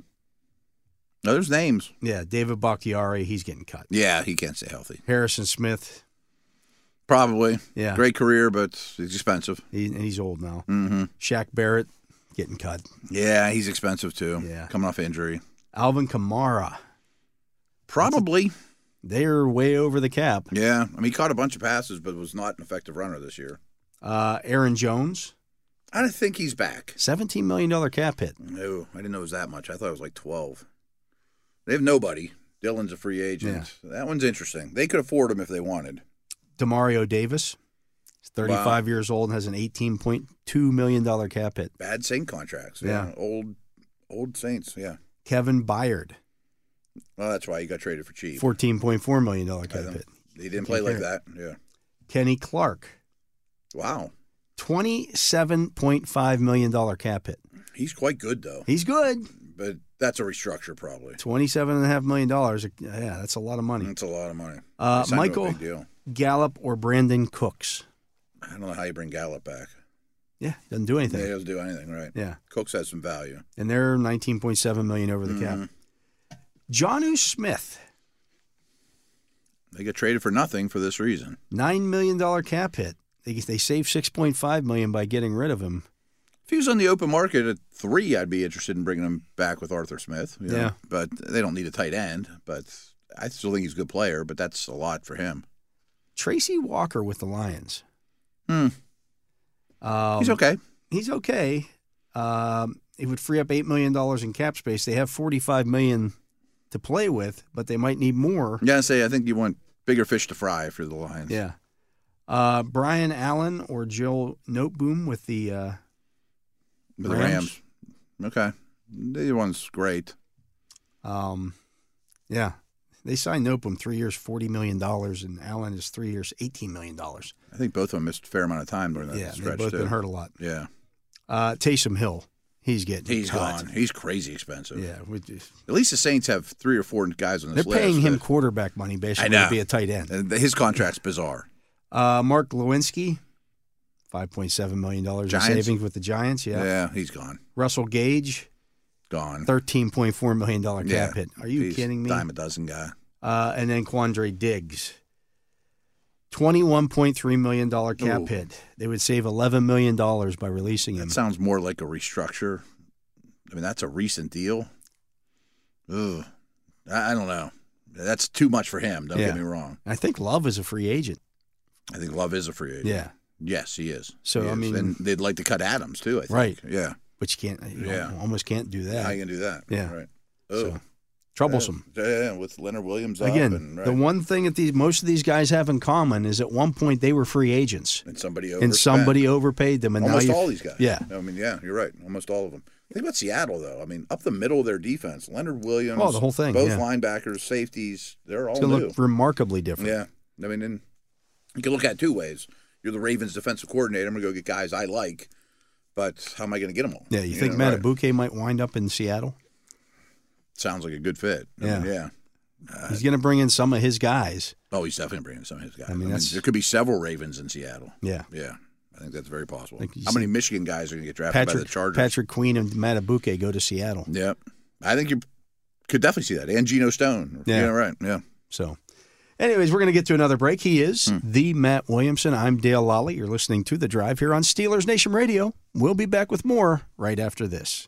No, there's names.
yeah, David Bakhtiari, he's getting cut.
Yeah, he can't stay healthy.
Harrison Smith,
Probably.
yeah,
Great career, but it's expensive.
he, and he's old now.
Mm-hmm.
Shaq Barrett, getting cut.
Yeah, he's expensive too.
Yeah.
Coming off injury.
Alvin Kamara,
Probably.
they're way over the cap.
Yeah. I mean, he caught a bunch of passes, but was not an effective runner this year.
Uh, Aaron Jones,
I don't think he's back.
seventeen million dollars cap hit.
No, I didn't know it was that much. I thought it was like twelve. They have nobody. Dylan's a free agent. That one's interesting. They could afford him if they wanted.
Demario Davis, he's thirty-five years old and has an eighteen point two million dollars cap hit.
Bad Saint contracts.
Yeah.
Old old Saints, yeah.
Kevin Byard,
Well, that's why he got traded for cheap.
fourteen point four million dollars
I
cap
know.
hit.
He didn't play like
Can't
that. Yeah.
Kenny Clark,
Wow.
twenty-seven point five million dollars cap hit.
He's quite good, though.
He's good.
But that's a restructure, probably.
twenty-seven point five million dollars. Yeah, that's a lot of money.
That's a lot of money.
Uh,
They signed him a
Michael
big deal.
Gallup or Brandon Cooks.
I don't know how you bring Gallup back.
Yeah, doesn't do
He
anything.
doesn't do anything, right?
Yeah,
Cooks has some value.
and they're nineteen point seven million dollars over the
Mm-hmm.
cap. Jonnu Smith,
They get traded for nothing for this reason.
nine million dollars cap hit. They they saved six point five million dollars by getting rid of him.
If he was on the open market at three, I'd be interested in bringing him back with Arthur Smith. you know.
Yeah.
But they don't need a tight end. But I still think he's a good player, but that's a lot for him.
Tracy Walker with the Lions.
Hmm.
Um,
He's okay.
He's okay. Um, it would free up eight million dollars in cap space. They have forty-five million dollars to play with, but they might need more.
Yeah, I say I think you want bigger fish to fry for the Lions.
Yeah. Uh, Brian Allen or Joe Noteboom with the uh,
With the
Rams.
Rams. Okay. The other one's great.
Um, yeah. They signed Nopum three years, forty million dollars, and Allen is three years, eighteen million dollars.
I think both of them missed a fair amount of time during that
yeah,
stretch,
they've both
too.
been hurt a lot.
Yeah.
Uh, Taysom Hill, he's getting
He's
cut.
gone. He's crazy expensive.
Yeah. We just,
At least the Saints have three or four guys on
they're
this list.
paying him
that-
quarterback money, basically,
I know.
to be a tight end.
And His contract's bizarre.
Uh, Mark Lewinsky, five point seven million dollars in
Giants?
savings with the Giants. Yeah.
Yeah, he's gone.
Russell Gage,
Gone.
thirteen point four million dollars cap
Yeah.
hit. Are you
He's
kidding me?
Dime a dozen guy.
Uh, and then Quandre Diggs, twenty-one point three million dollars cap
Ooh.
hit. They would save eleven million dollars by releasing him.
That sounds more like a restructure. I mean, that's a recent deal. Ugh. I, I don't know. That's too much for him. Don't
Yeah.
get me wrong.
I think Love is a free agent.
I think Love is a free agent.
Yeah.
Yes, he is.
So,
He
I
is.
mean-
and they'd like to cut Adams too. I think.
Right.
Yeah.
But you can't, you
Yeah.
almost can't do that.
How you gonna do that?
Yeah.
Right.
So,
Ugh.
troublesome.
Yeah, yeah, with Leonard Williams up
Again,
and, right.
the one thing that these most of these guys have in common is at one point they were free agents
and somebody
and
overspent.
somebody overpaid them, and
Almost
now you
all these guys.
Yeah.
I mean, yeah, you're right. Almost all of them. Think about Seattle, though. I mean, up the middle of their defense, Leonard Williams.
Oh, the whole thing,
Both
yeah.
linebackers, safeties, they're all
It's going
new.
to look remarkably different.
Yeah. I mean, and you can look at it two ways. You're the Ravens defensive coordinator. I'm going to go get guys I like, but how am I going to get them all?
Yeah, you, think
know, right.
Matabuke might wind up in Seattle?
Sounds like a good fit. I
Yeah.
mean, yeah.
He's going to bring in some of his guys.
Oh, he's definitely bringing some of his guys.
I mean, that's-
there could be several Ravens in Seattle.
Yeah.
Yeah. I think that's very possible.
Like you
How
said-
many Michigan guys are going to get drafted by
Patrick
the Chargers?
Patrick Queen and Matabuke go to Seattle.
Yeah. I think you could definitely see that. And Geno Stone.
Yeah.
Yeah, right. Yeah.
So, anyways, we're going to get to another break. He is
Hmm.
the Matt Williamson. I'm Dale Lally. You're listening to The Drive here on Steelers Nation Radio. We'll be back with more right after this.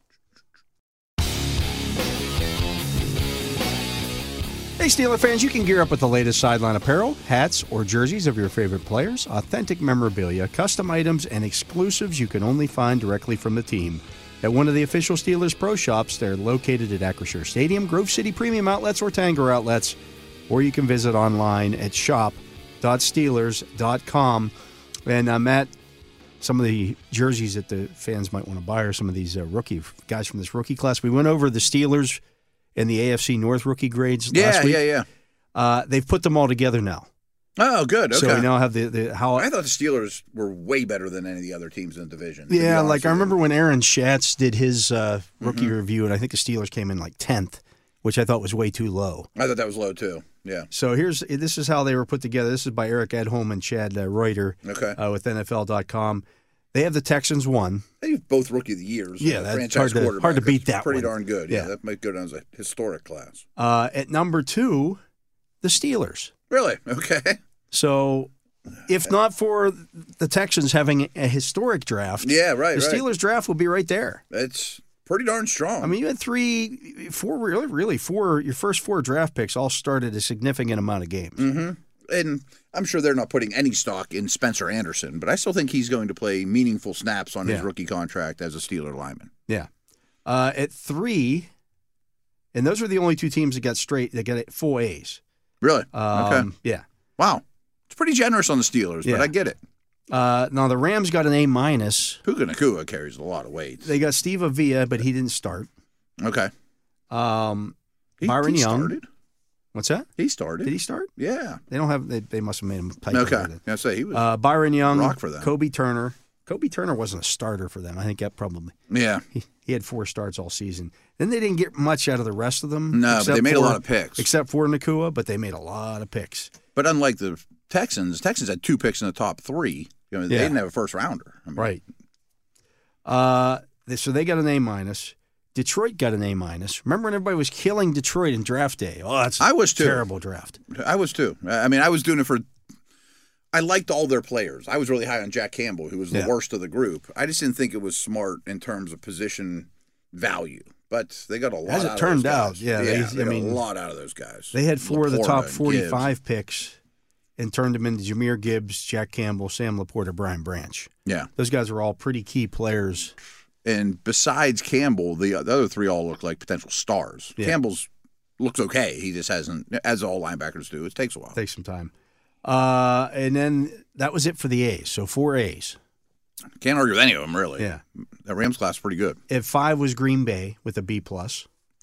Hey, Steeler fans, you can gear up with the latest sideline apparel, hats, or jerseys of your favorite players, authentic memorabilia, custom items, and exclusives you can only find directly from the team at one of the official Steelers Pro Shops. They're located at Acrisure Stadium, Grove City Premium Outlets, or Tanger Outlets, or you can visit online at shop dot steelers dot com. And uh, Matt, some of the jerseys that the fans might want to buy are some of these uh, rookie guys from this rookie class. We went over the Steelers and the A F C North rookie grades
Yeah,
last week.
yeah, yeah.
Uh, they've put them all together now.
Oh, good. Okay.
So we now have the, the how.
I thought the Steelers were way better than any of the other teams in the division. to be
Yeah,
honest
like I
with
remember
you.
when Aaron Schatz did his uh, rookie
Mm-hmm.
review, and I think the Steelers came in like tenth, which I thought was way too low.
I thought that was low too. Yeah.
So here's this is how they were put together. This is by Eric Edholm and Chad uh, Reuter
Okay.
uh, with N F L dot com. They have the Texans one.
They have both rookie of the years.
Yeah,
uh,
that's
franchise
hard to-
quarterback.
hard to beat
That's
that
Pretty
one.
darn good. Yeah,
Yeah.
that might go down as a historic class.
Uh, at number two, the Steelers.
Really? Okay.
So if not for the Texans having a historic draft,
Yeah, right.
the
right.
Steelers draft would be right there.
It's pretty darn strong.
I mean, you had three, four, really, really four. Your first four draft picks all started a significant amount of games.
Mm-hmm. And I'm sure they're not putting any stock in Spencer Anderson, but I still think he's going to play meaningful snaps on his
Yeah.
rookie contract as a Steeler lineman.
Yeah. Uh, at three, and those were the only two teams that got straight that got full A's.
Really?
Um,
okay.
Yeah.
Wow. It's pretty generous on the Steelers,
Yeah.
but I get it.
Uh, now the Rams got an A minus.
Puka Nakua carries a lot of weight.
They got Steve Avila, but he didn't start.
Okay.
Um,
He,
Byron
he
Young.
started.
What's that?
He started.
Did he start?
Yeah.
They don't have. They, they must have made him type.
Okay.
over
I say he was.
Uh, Byron Young,
rock for them.
Kobe Turner. Kobe Turner wasn't a starter for them. I think that probably
yeah.
he, he had four starts all season. Then they didn't get much out of the rest of them.
No, but
except
they made a
for-
lot of picks.
except for Nakua. But they made a lot of picks.
But unlike the Texans, Texans had two picks in the top three. You know, they
Yeah.
didn't have a first rounder. I mean,
Right. Uh, they- so they got an A minus. Detroit got an A minus. Remember when everybody was killing Detroit in draft day? Oh, that's a
I was too.
terrible draft.
I was too. I mean, I was doing it for. I liked all their players. I was really high on Jack Campbell, who was the
Yeah.
worst of the group. I just didn't think it was smart in terms of position value. But they got a lot.
As it
out
turned
of those
out,
guys.
yeah,
yeah,
they-
they
I
got
mean,
a lot out of those guys.
They had four of the
Laporta
top
and
forty-five picks and turned them into Jameer Gibbs, Jack Campbell, Sam Laporta, Brian Branch.
Gibbs. Yeah,
Those guys were all pretty key players.
and besides Campbell, the, the other three all look like potential stars.
Yeah.
Campbell's looks okay. He just hasn't, as all linebackers do. It takes a while.
Take some time. Uh, and then that was it for the A's. So four A's.
Can't argue with any of them, really.
Yeah.
That Rams class is pretty good.
At five was Green Bay with a B plus.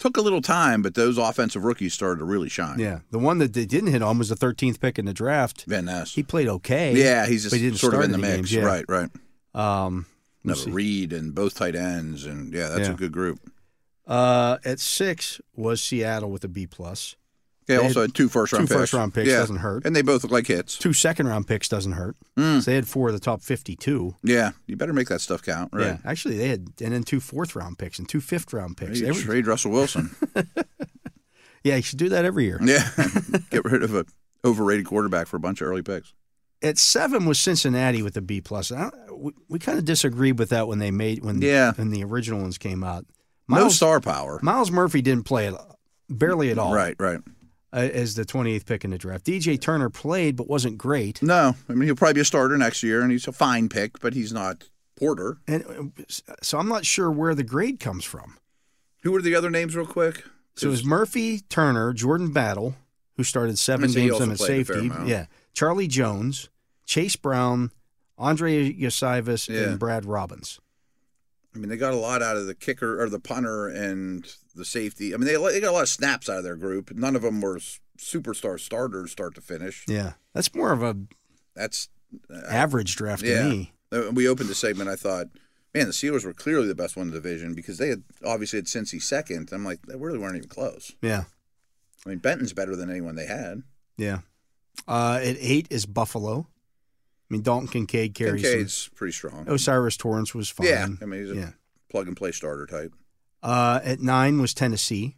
Took a little time, but those offensive rookies started to really shine.
Yeah. The one that they didn't hit on was the thirteenth pick in the draft.
Van Ness.
He played okay.
Yeah, he's just
but he didn't
sort of
start
in the
any
mix.
games, yeah.
Right, right.
Um,
No,
let's see.
Reed and both tight ends, and yeah, that's
Yeah.
a good group.
Uh, at six was Seattle with a B plus.
Yeah,
They
also
had
had two first round
two
picks.
first-round picks,
yeah.
doesn't hurt.
And they both look like hits.
Two second round picks doesn't hurt.
Mm.
So they had four of the top fifty-two.
Yeah, you better make that stuff count. Right.
Yeah, actually they had, and then two fourth round picks and two fifth round picks.
You
Every-
trade Russell Wilson.
yeah, you should do that every year.
Yeah, get rid of a overrated quarterback for a bunch of early picks.
At seven was Cincinnati with a B plus. I don't- We, we kind of disagreed with that when they made when
Yeah.
when the original ones came out.
No
Miles,
star power.
Miles Murphy didn't play at, barely at all.
Right, right.
Uh, as the twenty-eighth pick in the draft. D J Turner played but wasn't great.
No, I mean he'll probably be a starter next year, and he's a fine pick, but he's not Porter.
And uh, so I'm not sure where the grade comes from.
Who were the other names, real quick?
So it was Murphy, Turner, Jordan Battle, who started seven
I mean, so he
games
also
in at
played a fair
safety.
amount.
Yeah. Charlie Jones, Chase Brown, Andre Yosivas,
Yeah.
and Brad Robbins.
I mean, they got a lot out of the kicker or the punter and the safety. I mean, they they got a lot of snaps out of their group. None of them were superstar starters, start to finish.
Yeah. That's more of a
That's uh,
average draft
yeah.
to me.
Uh, We opened the segment. I thought, man, the Steelers were clearly the best one in the division because they had obviously had Cincy second. I'm like, they really weren't even close.
Yeah.
I mean, Benton's better than anyone they had.
Yeah. Uh, at eight is Buffalo. I mean, Dalton Kincaid carries some-
Kincaid's pretty strong.
Osiris Torrance was fine.
Yeah, I mean, he's a
yeah.
plug and play starter type.
Uh, at nine was Tennessee.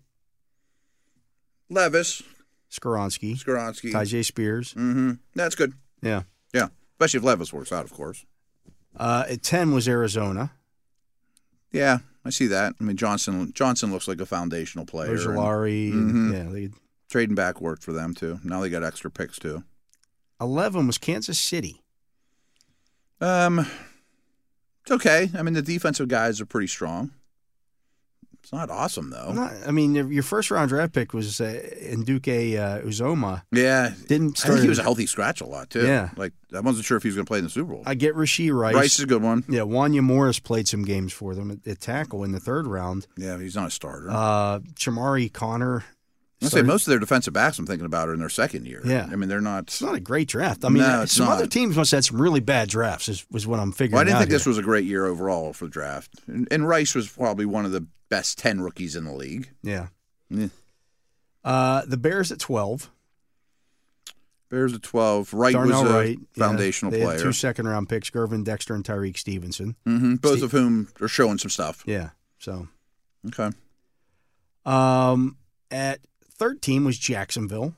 Levis,
Skoronski.
Skoronski.
Tajay Spears.
Mm-hmm. That's good.
Yeah.
Yeah, especially if Levis works out, of course.
Uh, at ten was Arizona.
Yeah, I see that. I mean, Johnson Johnson looks like a foundational player. and
Ojolari.
Mhm.
Yeah. They,
Trading back worked for them, too. Now they got extra picks, too.
eleven was Kansas City.
Um, It's okay. I mean, the defensive guys are pretty strong. It's not awesome, though.
Not, I mean, your first round draft pick was uh, Nduke uh, Uzoma.
Yeah.
Didn't
I
start.
think he was a healthy scratch a lot, too.
Yeah.
Like, I wasn't sure if he was going to play in the Super Bowl.
I get Rasheed Rice.
Rice is a good one.
Yeah, Wanya Morris played some games for them at, at tackle in the third round.
Yeah, he's not a starter.
Uh, Chamari Connor.
I say
started-
most of their defensive backs I'm thinking about are in their second year.
Yeah.
I mean, they're not.
It's not a great draft. I mean,
No, it's
some
not.
other teams must have had some really bad drafts, is, was what I'm figuring
Well, I didn't
out
think this
here.
was a great year overall for the draft. And, and Rice was probably one of the best ten rookies in the league.
Yeah.
Yeah.
Uh, the Bears at twelve.
Bears at twelve. Wright
Darnell
was a
Wright. yeah.
foundational
They had
player.
two second round picks, Gervin Dexter and Tyreek Stevenson.
hmm Both
Steve-
of whom are showing some stuff.
Yeah. So
Okay.
um, at thirteen was Jacksonville.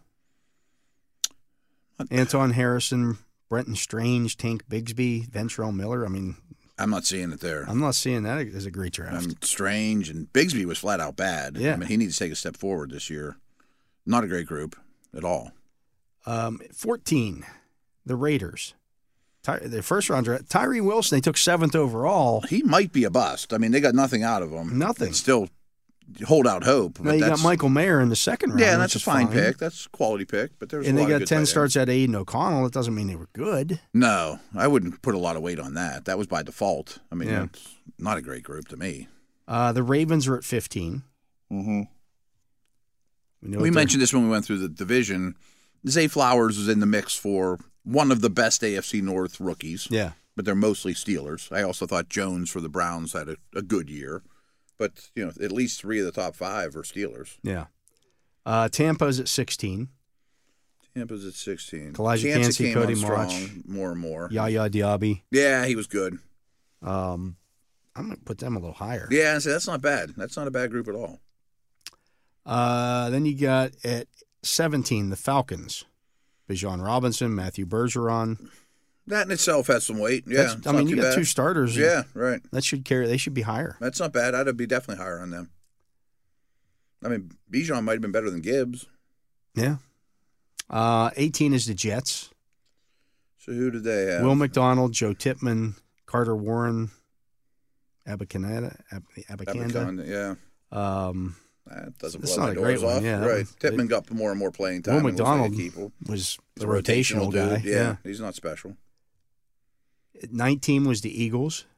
Anton Harrison, Brenton Strange, Tank Bigsby, Ventrell Miller. I mean,
I'm not seeing it there.
I'm not seeing that as a great draft.
I'm strange, and Bigsby was flat out bad.
Yeah.
I mean, he needs to take a step forward this year. Not a great group at all.
Um, fourteen, the Raiders. Ty- their first round draft, Tyree Wilson, they took seventh overall.
He might be a bust. I mean, they got nothing out of him.
Nothing.
It's still hold out hope.
Now
but
you got
that's,
Michael Mayer in the second round.
Yeah, and
which
that's a
is
fine, pick. That's a quality pick. But there's
And
a
they
lot of
got
good
ten
tight ends.
starts at Aiden O'Connell. It doesn't mean they were good.
No, I wouldn't put a lot of weight on that. That was by default. I mean,
Yeah.
that's not a great group to me.
Uh, the Ravens are at fifteen.
Mm-hmm.
We, know
We
what they're-
mentioned this when we went through the division. Zay Flowers was in the mix for one of the best A F C North rookies.
Yeah.
But they're mostly Steelers. I also thought Jones for the Browns had a, a good year. But, you know, at least three of the top five are Steelers.
Yeah. Uh, Tampa's at sixteen.
Tampa's at sixteen.
Kalijah
Kansas
Kancey,
came
Cody
on
March.
strong more and more.
Yaya Diaby.
Yeah, he was good.
Um, I'm going to put them a little higher.
Yeah, I say that's not bad. That's not a bad group at all.
Uh, then you got at seventeen, the Falcons. Bijan Robinson, Matthew Bergeron.
That in itself has some weight. Yeah,
That's-
it's
I
not
mean, you
too
got
bad.
two starters.
Yeah, right.
That should carry. They should be higher.
That's not bad. I'd be definitely higher on them. I mean, Bijan might have been better than Gibbs.
Yeah. Uh, eighteen is the Jets.
So who did they have?
Will McDonald, Joe Tippmann, Carter Warren, Abacanada, Ab- Abacanda.
Abercrombie, yeah.
Um,
That doesn't
That's
blow
not
my
a great
doors
one,
off.
yeah, that
right.
was-
Tippmann
it-
got more and more playing time.
Will
and wasn't a
McDonald
keeper.
was
He's
the rotational, guy.
dude. Yeah, he's not special.
At nineteen was the Eagles.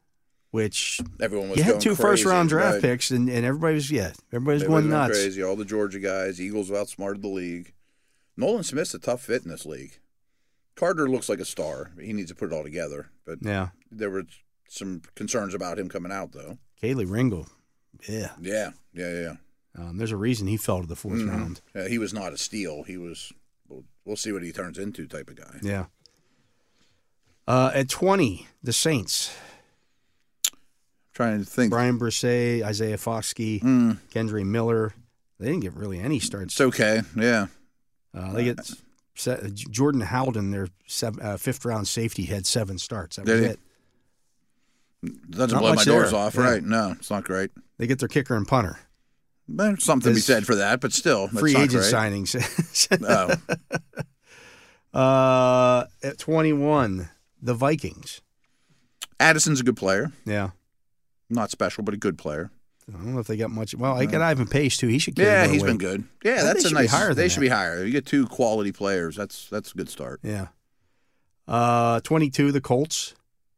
which
everyone was
you had
going
two
crazy,
first round draft
right?
picks, and, and everybody was yeah, everybody was
Everybody
going
went
nuts.
crazy. All the Georgia guys, Eagles outsmarted the league. Nolan Smith's a tough fit in this league. Carter looks like a star. He needs to put it all together. But
Yeah,
there were some concerns about him coming out, though.
Kaylee Ringo, yeah,
Yeah, yeah, yeah.
um, there's a reason he fell to the fourth
Mhm.
round.
Yeah, he was not a steal. He was. We'll, we'll see what he turns into, type of guy.
Yeah. Uh, at twenty, the Saints.
Trying to think.
Brian Brisset, Isaiah Foskey,
Mm,
Kendre Miller. They didn't get really any starts.
it's okay. Yeah.
Uh, they get se- Jordan Howden, their seven, uh, fifth round safety, had seven starts. That
Did
was
he?
it.
Doesn't
Not
blow my
much
doors
there.
off,
Yeah.
right? No, it's not great.
They get their kicker and punter.
There's something to be
There's
said for that, but still, that's
Free
not
agent
great.
signings.
Oh.
uh, at twenty-one, the Vikings.
Addison's a good player.
Yeah.
Not special, but a good player.
I don't know if they got much. Well, I got Ivan Pace, too. He should carry
Yeah,
more
he's
weight.
been good. Yeah,
think
that's
they
a
should be
nice.
higher than
They should
that.
be higher. You get two quality players. That's that's a good start.
Yeah. Uh, twenty-two, the Colts.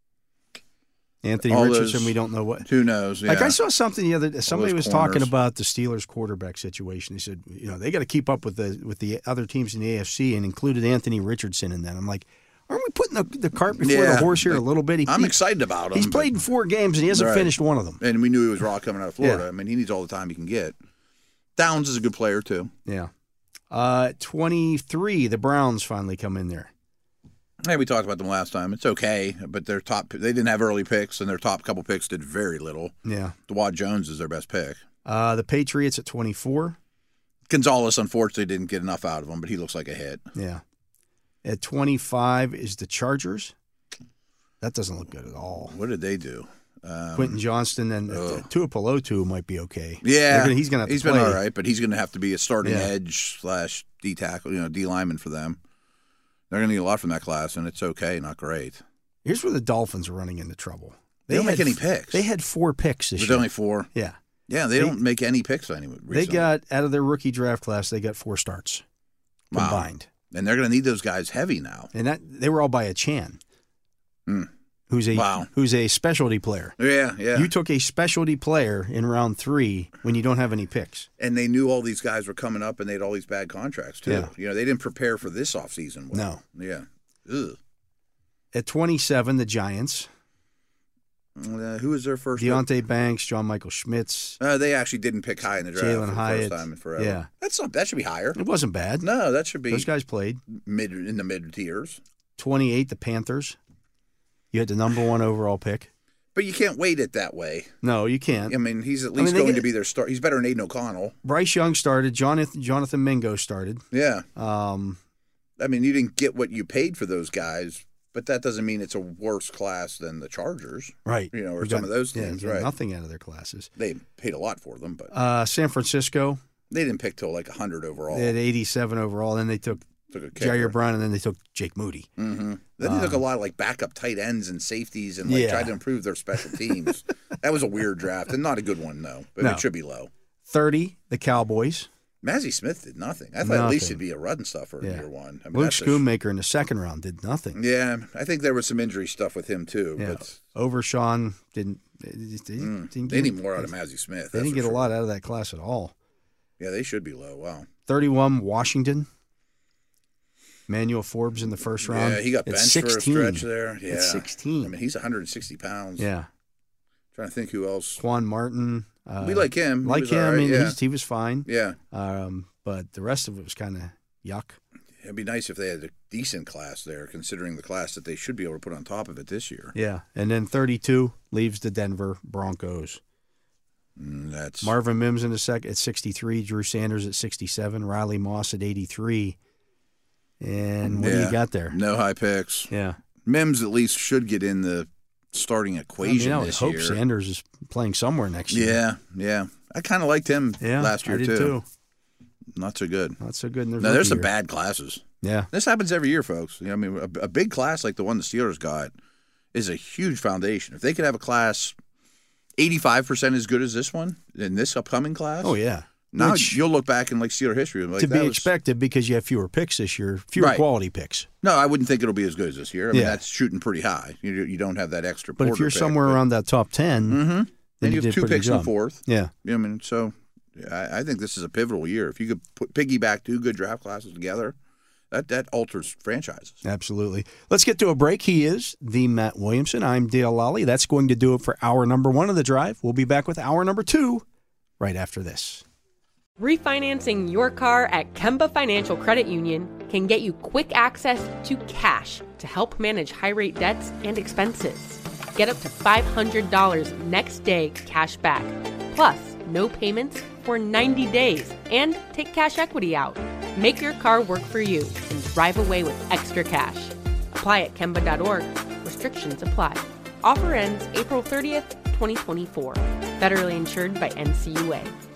Anthony
All
Richardson,
those-
we don't know what.
Who knows? Yeah.
Like I saw something the other day. Somebody was
those
talking
corners.
about the Steelers quarterback situation. He said, you know, they got to keep up with the with the other teams in the A F C, and included Anthony Richardson in that. I'm like, aren't we putting the, the cart before
Yeah,
the horse here a
like,
little bit? He,
I'm
he-
excited about him.
He's
but-
played in four games and he hasn't
Right.
finished one of them.
and we knew he was raw coming out of Florida.
Yeah.
I mean, he needs all the time he can get. Downs is a good player too.
Yeah. Uh, twenty-three, the Browns finally come in there.
Hey, we talked about them last time. It's okay, but their top they didn't have early picks, and their top couple picks did very little.
Yeah.
DeWad Jones is their best pick.
Uh, the Patriots at twenty-four.
Gonzalez unfortunately didn't get enough out of him, but he looks like a hit.
Yeah. At twenty-five is the Chargers. That doesn't look good at all.
What did they do? Um,
Quentin Johnston and uh,
ugh.
Tua Pelotu might be okay.
Yeah,
They're gonna- he's going to have
He's
to
been
play.
all right, but he's going to have to be a starting
Yeah.
edge slash D tackle, you know, D lineman for them. They're going to need a lot from that class, and it's okay, not great.
Here's where the Dolphins are running into trouble.
They don't
had
make any
f-
picks.
They had four picks this
There's
year.
only four.
Yeah.
Yeah, they,
They-
don't make any picks anyway.
They got, out of their rookie draft class, they got four starts
Wow.
combined.
and they're going to need those guys heavy now.
And that they were all by a Chan,
Mm.
who's a
Wow.
who's a specialty player.
Yeah, yeah.
You took a specialty player in round three when you don't have any picks.
and they knew all these guys were coming up, and they had all these bad contracts too.
Yeah.
You know, they didn't prepare for this offseason well.
No.
Yeah. Ugh.
At twenty-seven, the Giants.
Uh, who was their first?
Deontay Banks, John Michael Schmitz.
Uh, they actually didn't pick high in the draft
Jalen
for the
Hyatt.
first time in forever.
Yeah.
That's not. That should be higher.
It wasn't bad.
No, that should be
Those guys played.
mid in the mid tiers.
twenty-eight, the Panthers. You had the number one overall pick.
But you can't wait it that way.
No, you can't.
I mean, he's at
I mean,
least
they
going
get-
to be their start. He's better than Aiden O'Connell.
Bryce Young started. Jonathan, Jonathan Mingo started.
Yeah.
Um,
I mean, you didn't get what you paid for those guys, but that doesn't mean it's a worse class than the Chargers.
right.
You know, or
We
some
got-
of those
yeah,
teams,
got
right?
Nothing out of their classes.
They paid a lot for them, but
Uh, San Francisco,
they didn't pick till like one hundred overall.
they had eighty-seven overall. Then they took
Took a kicker.
Jair Brown, and then they took Jake Moody.
Mm-hmm. Then they took a lot of like backup tight ends and safeties and like
Yeah.
tried to improve their special teams. That was a weird draft and not a good one, though. But
No.
it should be low.
thirty, the Cowboys.
Mazzie Smith did nothing. I thought at least
Nothing.
he'd be a run stuffer in
Yeah.
year one. I mean,
Luke
that's a-
Schoonmaker in the second round did nothing.
Yeah, I think there was some injury stuff with him too.
Yeah.
But
Overshawn didn't. They, didn't,
mm,
didn't
they
get-
need more out of Mazzie Smith.
They
that's
didn't
for
get
sure.
a lot out of that class at all.
Yeah, they should be low. Wow.
thirty-one, Washington. Manuel Forbes in the first round.
Yeah, he got
At
benched for a
sixteen.
stretch there. Yeah,
At sixteen.
I mean, he's one hundred sixty pounds.
Yeah.
Trying to think who else.
Quan Martin. Uh,
We like him. He
Like
was
him.
all
I
right,
mean,
yeah.
he's, he was fine.
Yeah,
Um, but the rest of it was kind of yuck.
it'd be nice if they had a decent class there, considering the class that they should be able to put on top of it this year.
Yeah. And then thirty-two leaves the Denver Broncos.
Mm, that's
Marvin Mims in the second at sixty-three. Drew Sanders at sixty-seven. Riley Moss at eighty-three. And what do
Yeah.
you got there?
no high picks.
Yeah.
Mims at least should get in the starting
I, mean,
equation
I would
this
hope
year.
Sanders is playing somewhere next year.
Yeah, yeah. I kind of liked him
Yeah.
last year
I did
too.
too.
Not so good.
Not so good in their
No, there's
rookie
some
year.
bad classes.
Yeah.
This happens every year, folks. You know, I mean, a, a big class like the one the Steelers got is a huge foundation. If they could have a class eighty-five percent as good as this one in this upcoming class,
Oh, yeah.
Now
Which,
you'll look back in like Steeler history. Like,
to
that
be
was,
expected because you have fewer picks this year, fewer
Right.
quality picks.
No, I wouldn't think it'll be as good as this year. I mean,
Yeah.
that's shooting pretty high. You, you don't have that extra.
But if
Porter
you're
pick,
somewhere
but-
around that top ten,
Mhm.
then
and
you,
you
did
have two
a pretty
picks
good
in
job.
the fourth.
Yeah.
I mean, so I, I think this is a pivotal year. If you could put, piggyback two good draft classes together, that that alters franchises.
Absolutely. Let's get to a break. He is the Matt Williamson. I'm Dale Lally. That's going to do it for hour number one of the drive. We'll be back with hour number two right after this.
Refinancing your car at Kemba Financial Credit Union can get you quick access to cash to help manage high-rate debts and expenses. Get up to five hundred dollars next day cash back, plus no payments for ninety days, and take cash equity out. Make your car work for you and drive away with extra cash. Apply at Kemba dot org. Restrictions apply. Offer ends April thirtieth, twenty twenty-four. Federally insured by N C U A.